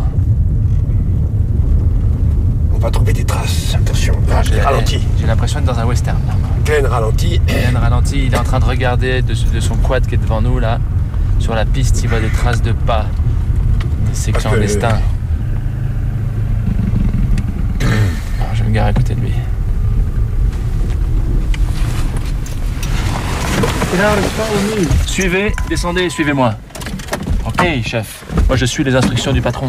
On va trouver des traces. Attention, ah, j'ai ralenti. J'ai l'impression d'être dans un western. Là. Glenn ralentit. Glenn ralentit, il est en train de regarder de, de son quad qui est devant nous là. Sur la piste, il voit des traces de pas. C'est clandestin. Que... gare à côté de lui. Suivez, descendez, suivez-moi. Ok, chef. Moi, je suis les instructions du patron.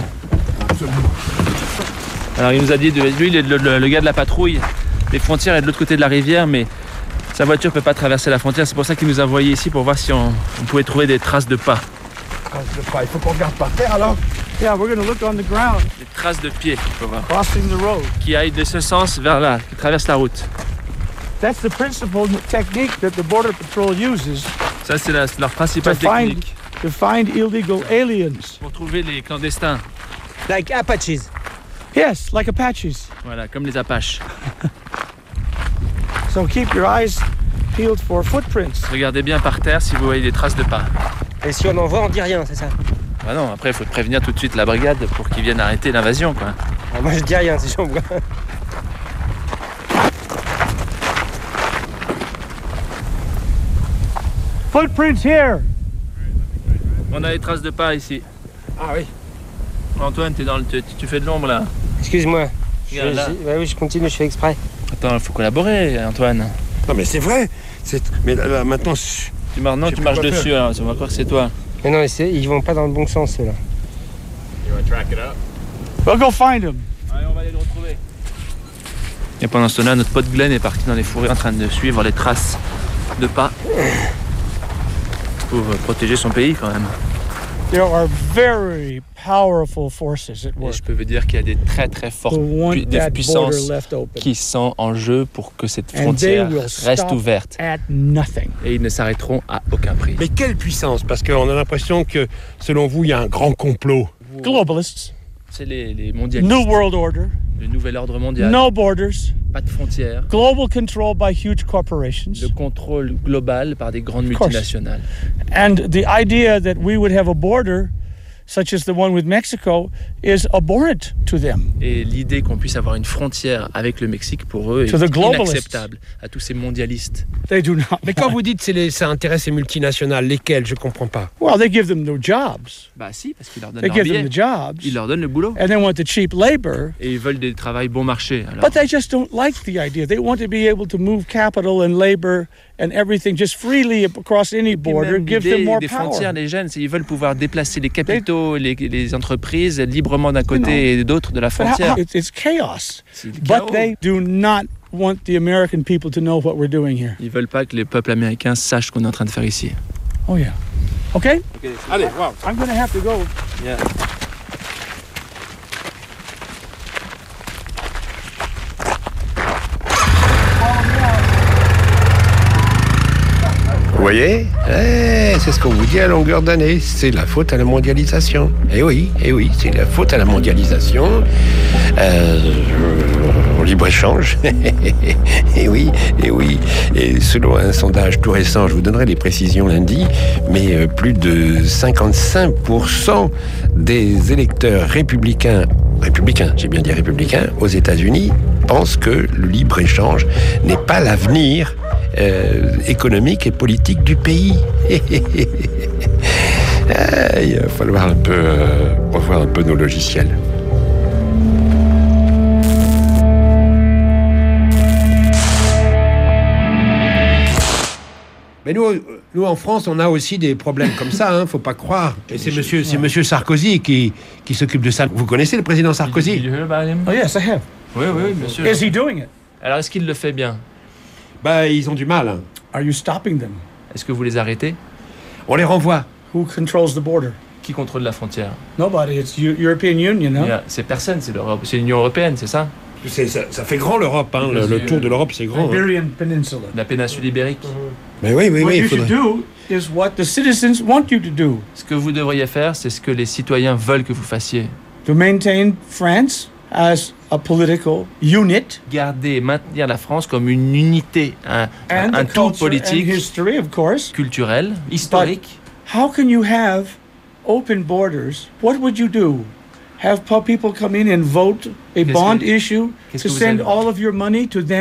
Alors, il nous a dit, de, lui, il est le, le, le gars de la patrouille. Les frontières est de l'autre côté de la rivière, mais sa voiture ne peut pas traverser la frontière. C'est pour ça qu'il nous a envoyés ici pour voir si on, on pouvait trouver des traces de pas. Traces de pas. Il faut qu'on regarde par terre alors. Yeah, we're going to look on the ground. Des traces de pieds, il faut voir. Crossing the road. Qui aillent de ce sens vers là, qui traversent la route. That's the principal technique that the Border Patrol uses. Ça, c'est la, leur principale technique. To find illegal aliens. Pour trouver les clandestins. Like Apaches. Yes, like Apaches. Voilà, comme les Apaches. So keep your eyes peeled for footprints. Regardez bien par terre si vous voyez des traces de pas. Et si on en voit, on dit rien, c'est ça? Bah non, après il faut prévenir tout de suite la brigade pour qu'ils viennent arrêter l'invasion, quoi. Alors moi je dis rien si j'en vois. Footprints here. On a des traces de pas ici. Ah oui. Antoine, t'es dans le, tu, tu fais de l'ombre là. Excuse-moi. Je, Regarde, là. je, ouais, oui, je continue, je fais exprès. Attends, il faut collaborer, Antoine. Non mais c'est vrai. C'est... Mais là, là, maintenant... Tu marches, non, tu marches dessus, alors, on va croire que c'est toi. Mais non, ils vont pas dans le bon sens, ceux-là. We'll go find them. Allez, on va aller le retrouver. Et pendant ce temps-là, notre pote Glenn est parti dans les forêts en train de suivre les traces de pas pour protéger son pays quand même. There are very powerful forces at Et work. je peux vous dire qu'il y a des très très fortes pu- des puissances qui sont en jeu pour que cette And they frontière will reste stop ouverte. at nothing. Et ils ne s'arrêteront à aucun prix. Mais quelle puissance? Parce qu'on a l'impression que, selon vous, il y a un grand complot. Globalists. C'est les, les mondialistes. New World Order. Le nouvel ordre mondial. No borders. Pas de frontières. Global control by huge corporations. Le contrôle global par des grandes Of course. multinationales. And the idea that we would have a border such as the one with Mexico is abhorrent to them. Et l'idée qu'on puisse avoir une frontière avec le Mexique pour eux est To the globalists. inacceptable à tous ces mondialistes. They do not. Mais quand vous dites que les, ça intéresse ces multinationales, lesquelles? Je comprends pas. Well, they give them no jobs. Bah si, parce qu'ils leur donnent They leur give billet. them the jobs. Ils leur donnent le boulot. And they want the cheap labor. Et ils veulent des travails bon marché. Alors. But they just don't like the idea. They want to be able to move capital and labor and everything just freely across any border. Même Give l'idée them more des power. frontières, les jeunes, c'est ils veulent pouvoir déplacer les capitaux, les, les entreprises librement d'un côté et d'autre de la But how- frontière. how- it's, it's chaos. C'est le But chaos. they do not want the American people to know what we're doing here. Ils veulent pas que les peuples américains sachent ce qu'on est en train de faire ici. Oh yeah. Okay? Allez, wow. I'm going to have to go. Yeah. Vous voyez? Eh, c'est ce qu'on vous dit à longueur d'année. C'est la faute à la mondialisation. Eh oui, eh oui, c'est la faute à la mondialisation. Euh, au libre-échange. Eh oui, eh oui. Et selon un sondage tout récent, je vous donnerai les précisions lundi, mais euh, plus de cinquante-cinq pour cent des électeurs républicains, républicains, j'ai bien dit républicains, aux États-Unis, pensent que le libre-échange n'est pas l'avenir Euh, économique et politique du pays. Ah, il va falloir un peu euh, revoir un peu nos logiciels. Mais nous, nous, en France, on a aussi des problèmes comme ça, hein, faut pas croire. Et c'est monsieur, c'est monsieur Sarkozy qui, qui s'occupe de ça. Vous connaissez le président Sarkozy? Oh yes, I have. Oui, oui, bien sûr. Is he doing it? Alors, est-ce qu'il le fait bien? Bah, ils ont du mal. Hein. Are you stopping them? Est-ce que vous les arrêtez? On les renvoie. Who controls the border? Qui contrôle la frontière? Nobody. It's U- European Union, no? Yeah, c'est personne, c'est l'Europe, c'est l'Union européenne, c'est ça? C'est, ça, ça fait grand l'Europe, hein, le, le tour de l'Europe, c'est grand. Hein. Iberian Peninsula. La péninsule ibérique. Mais oui, oui, What oui. you il faudrait... should do is what the citizens want you to do. Ce que vous devriez faire, c'est ce que les citoyens veulent que vous fassiez. To maintain France as a political unit. Garder, maintenir la France comme une unité, un, And un the tout culture politique, and history, of course. culturel, historique. But how can you have open borders? What would you do? Have po- people come in and vote a Qu'est-ce bond que- issue qu'est-ce to que vous send allez- all of your money to them?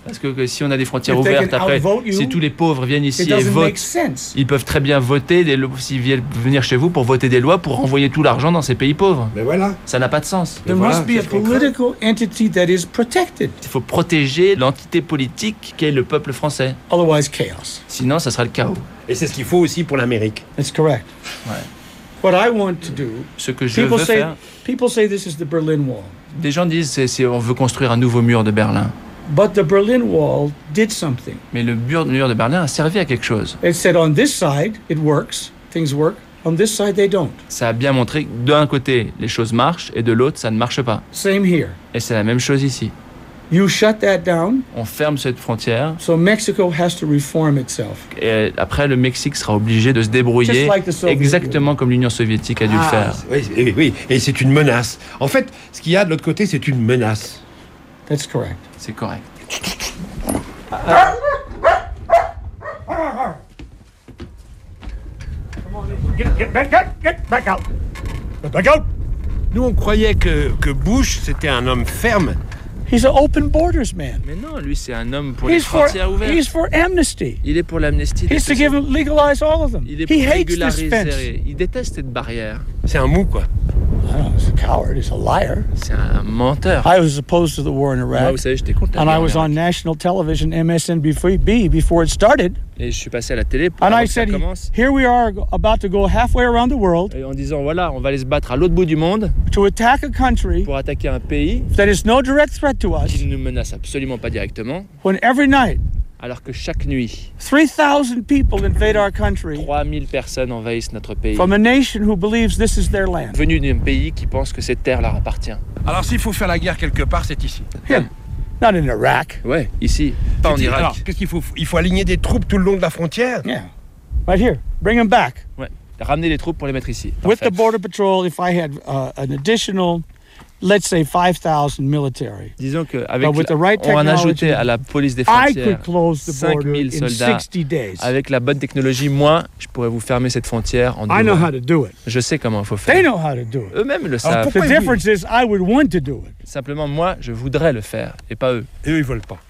Parce que, que si on a des frontières If they ouvertes, can après, outvote you, si tous les pauvres viennent it ici et doesn't make votent, sense. ils peuvent très bien voter, des lo- s'ils viennent venir chez vous pour voter des lois pour renvoyer tout l'argent dans ces pays pauvres. Mais voilà. Ça n'a pas de sens. There must be a political entity that is protected. Il faut protéger l'entité politique qu'est le peuple français. Otherwise, chaos. Sinon, ça sera le chaos. Et c'est ce qu'il faut aussi pour l'Amérique. That's correct. Ouais. What I want to do. Ce que je People veux say, faire. people say this is the Berlin Wall. Des gens disent c'est, c'est on veut construire un nouveau mur de Berlin. But the Berlin Wall did something. Mais le mur, mur de Berlin a servi à quelque chose. It said on this side it works, things work. On this side they don't. Ça a bien montré que d'un côté les choses marchent et de l'autre ça ne marche pas. Same here. Et c'est la même chose ici. You shut that down. On ferme cette frontière. So Mexico has to reform itself. Et après, le Mexique sera obligé de se débrouiller Just like the Soviet exactement comme l'Union soviétique a dû Ah, le faire. Oui, oui, oui, et c'est une menace. En fait, ce qu'il y a de l'autre côté, c'est une menace. That's correct. C'est correct. Get, get back, get, get back out. Get back out. Nous, on croyait que, que Bush, c'était un homme ferme. He's an open borders man. Mais non, lui, c'est un homme pour les He's for, frontières ouvertes. he's for amnesty. Il est pour l'amnistie. He's to give them, legalize all of them. Il est He pour hates this régulariser. fence. Il déteste cette barrière. C'est un mou, quoi. I don't know, he's a coward, he's a liar. C'est un menteur. I was opposed to the war in Iraq. Moi, vous savez, j'étais contre la And guerre I en was Irak. on national television, M S N B B, before it started. Et je suis passé à la télé pour And avant I que ça said, commence. here we are about to go halfway around the world Et en disant, voilà, on va aller se battre à l'autre bout du monde to attack a country pour attaquer un pays that is no direct threat to us, qui ne nous menace absolument pas directement, when every night alors que chaque nuit, three thousand people invade our country trois mille personnes envahissent notre pays, from a nation who believes this is their land. venus d'un pays qui pense que cette terre leur appartient. Alors s'il faut faire la guerre quelque part, c'est ici. Here, not in Iraq. Ouais, ici, pas en Irak. Alors, qu'est-ce qu'il faut Il faut aligner des troupes tout le long de la frontière. Yeah, right here. Bring them back. Ouais, ramener les troupes pour les mettre ici. With Parfait. the Border Patrol, if I had uh, an additional, let's say five thousand military, Disons qu'avec But with la, the right on en a technology, ajouté à la police des I frontières could close the cinq border mille in soldats. sixty days. Avec la bonne technologie, moi, je pourrais vous fermer cette frontière en deux I know mois. how to do it. Je sais comment il faut faire. They know how to do it. Eux-mêmes le Alors, savent. the difference is I would want to do it. Simplement, moi, je voudrais le faire, et pas eux. Et eux, ils veulent pas.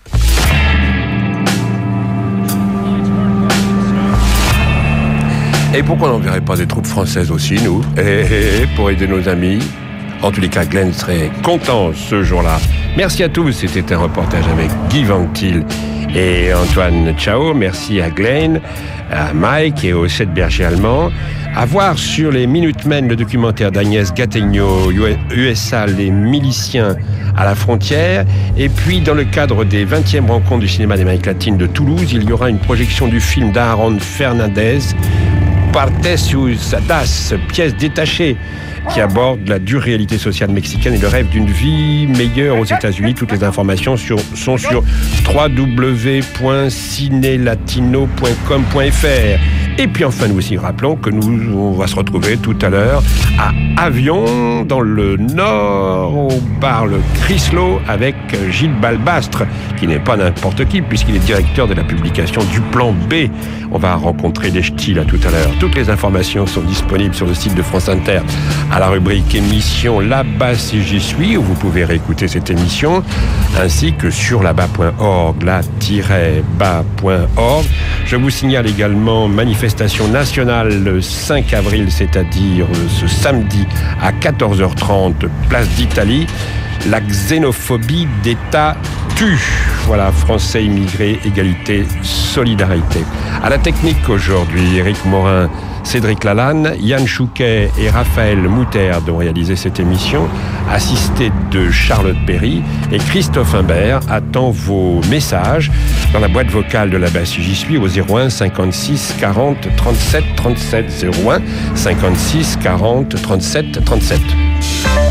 Et pourquoi on n'enverrait pas des troupes françaises aussi, nous, et, et, pour aider nos amis? En tous les cas, Glenn serait content ce jour-là. Merci à tous. C'était un reportage avec Guy Vanctil et Antoine Chao. Merci à Glenn, à Mike et aux sept bergers allemands. À voir sur les Minutemen le documentaire d'Agnès Gattegno, U S A, les miliciens à la frontière. Et puis, dans le cadre des vingtièmes rencontres du cinéma d'Amérique latine de Toulouse, il y aura une projection du film d'Aaron Fernandez, Partecius Das, pièce détachée, qui aborde la dure réalité sociale mexicaine et le rêve d'une vie meilleure aux États-Unis. Toutes les informations sur, sont sur w w w point cinelatino point com point f r. Et puis enfin, nous aussi rappelons que nous on va se retrouver tout à l'heure à Avion, dans le Nord, au bar Le Chryslo, avec Gilles Balbastre, qui n'est pas n'importe qui, puisqu'il est directeur de la publication du Plan B. On va rencontrer les ch'tis là tout à l'heure. Toutes les informations sont disponibles sur le site de France Inter, à la rubrique émission Là-bas si j'y suis, où vous pouvez réécouter cette émission, ainsi que sur là-bas point org, là-bas point org. Je vous signale également manifestation nationale le cinq avril, c'est-à-dire ce samedi à quatorze heures trente, place d'Italie. La xénophobie d'État tue. Voilà, Français immigrés, égalité, solidarité. À la technique aujourd'hui, Éric Morin, Cédric Lalanne, Yann Chouquet et Raphaël Mouterde ont réalisé cette émission, assistés de Charlotte Perry, et Christophe Imbert attend vos messages dans la boîte vocale de Là-bas si j'y suis au zéro un cinquante-six quarante trente-sept trente-sept, zéro un cinquante-six quarante trente-sept trente-sept.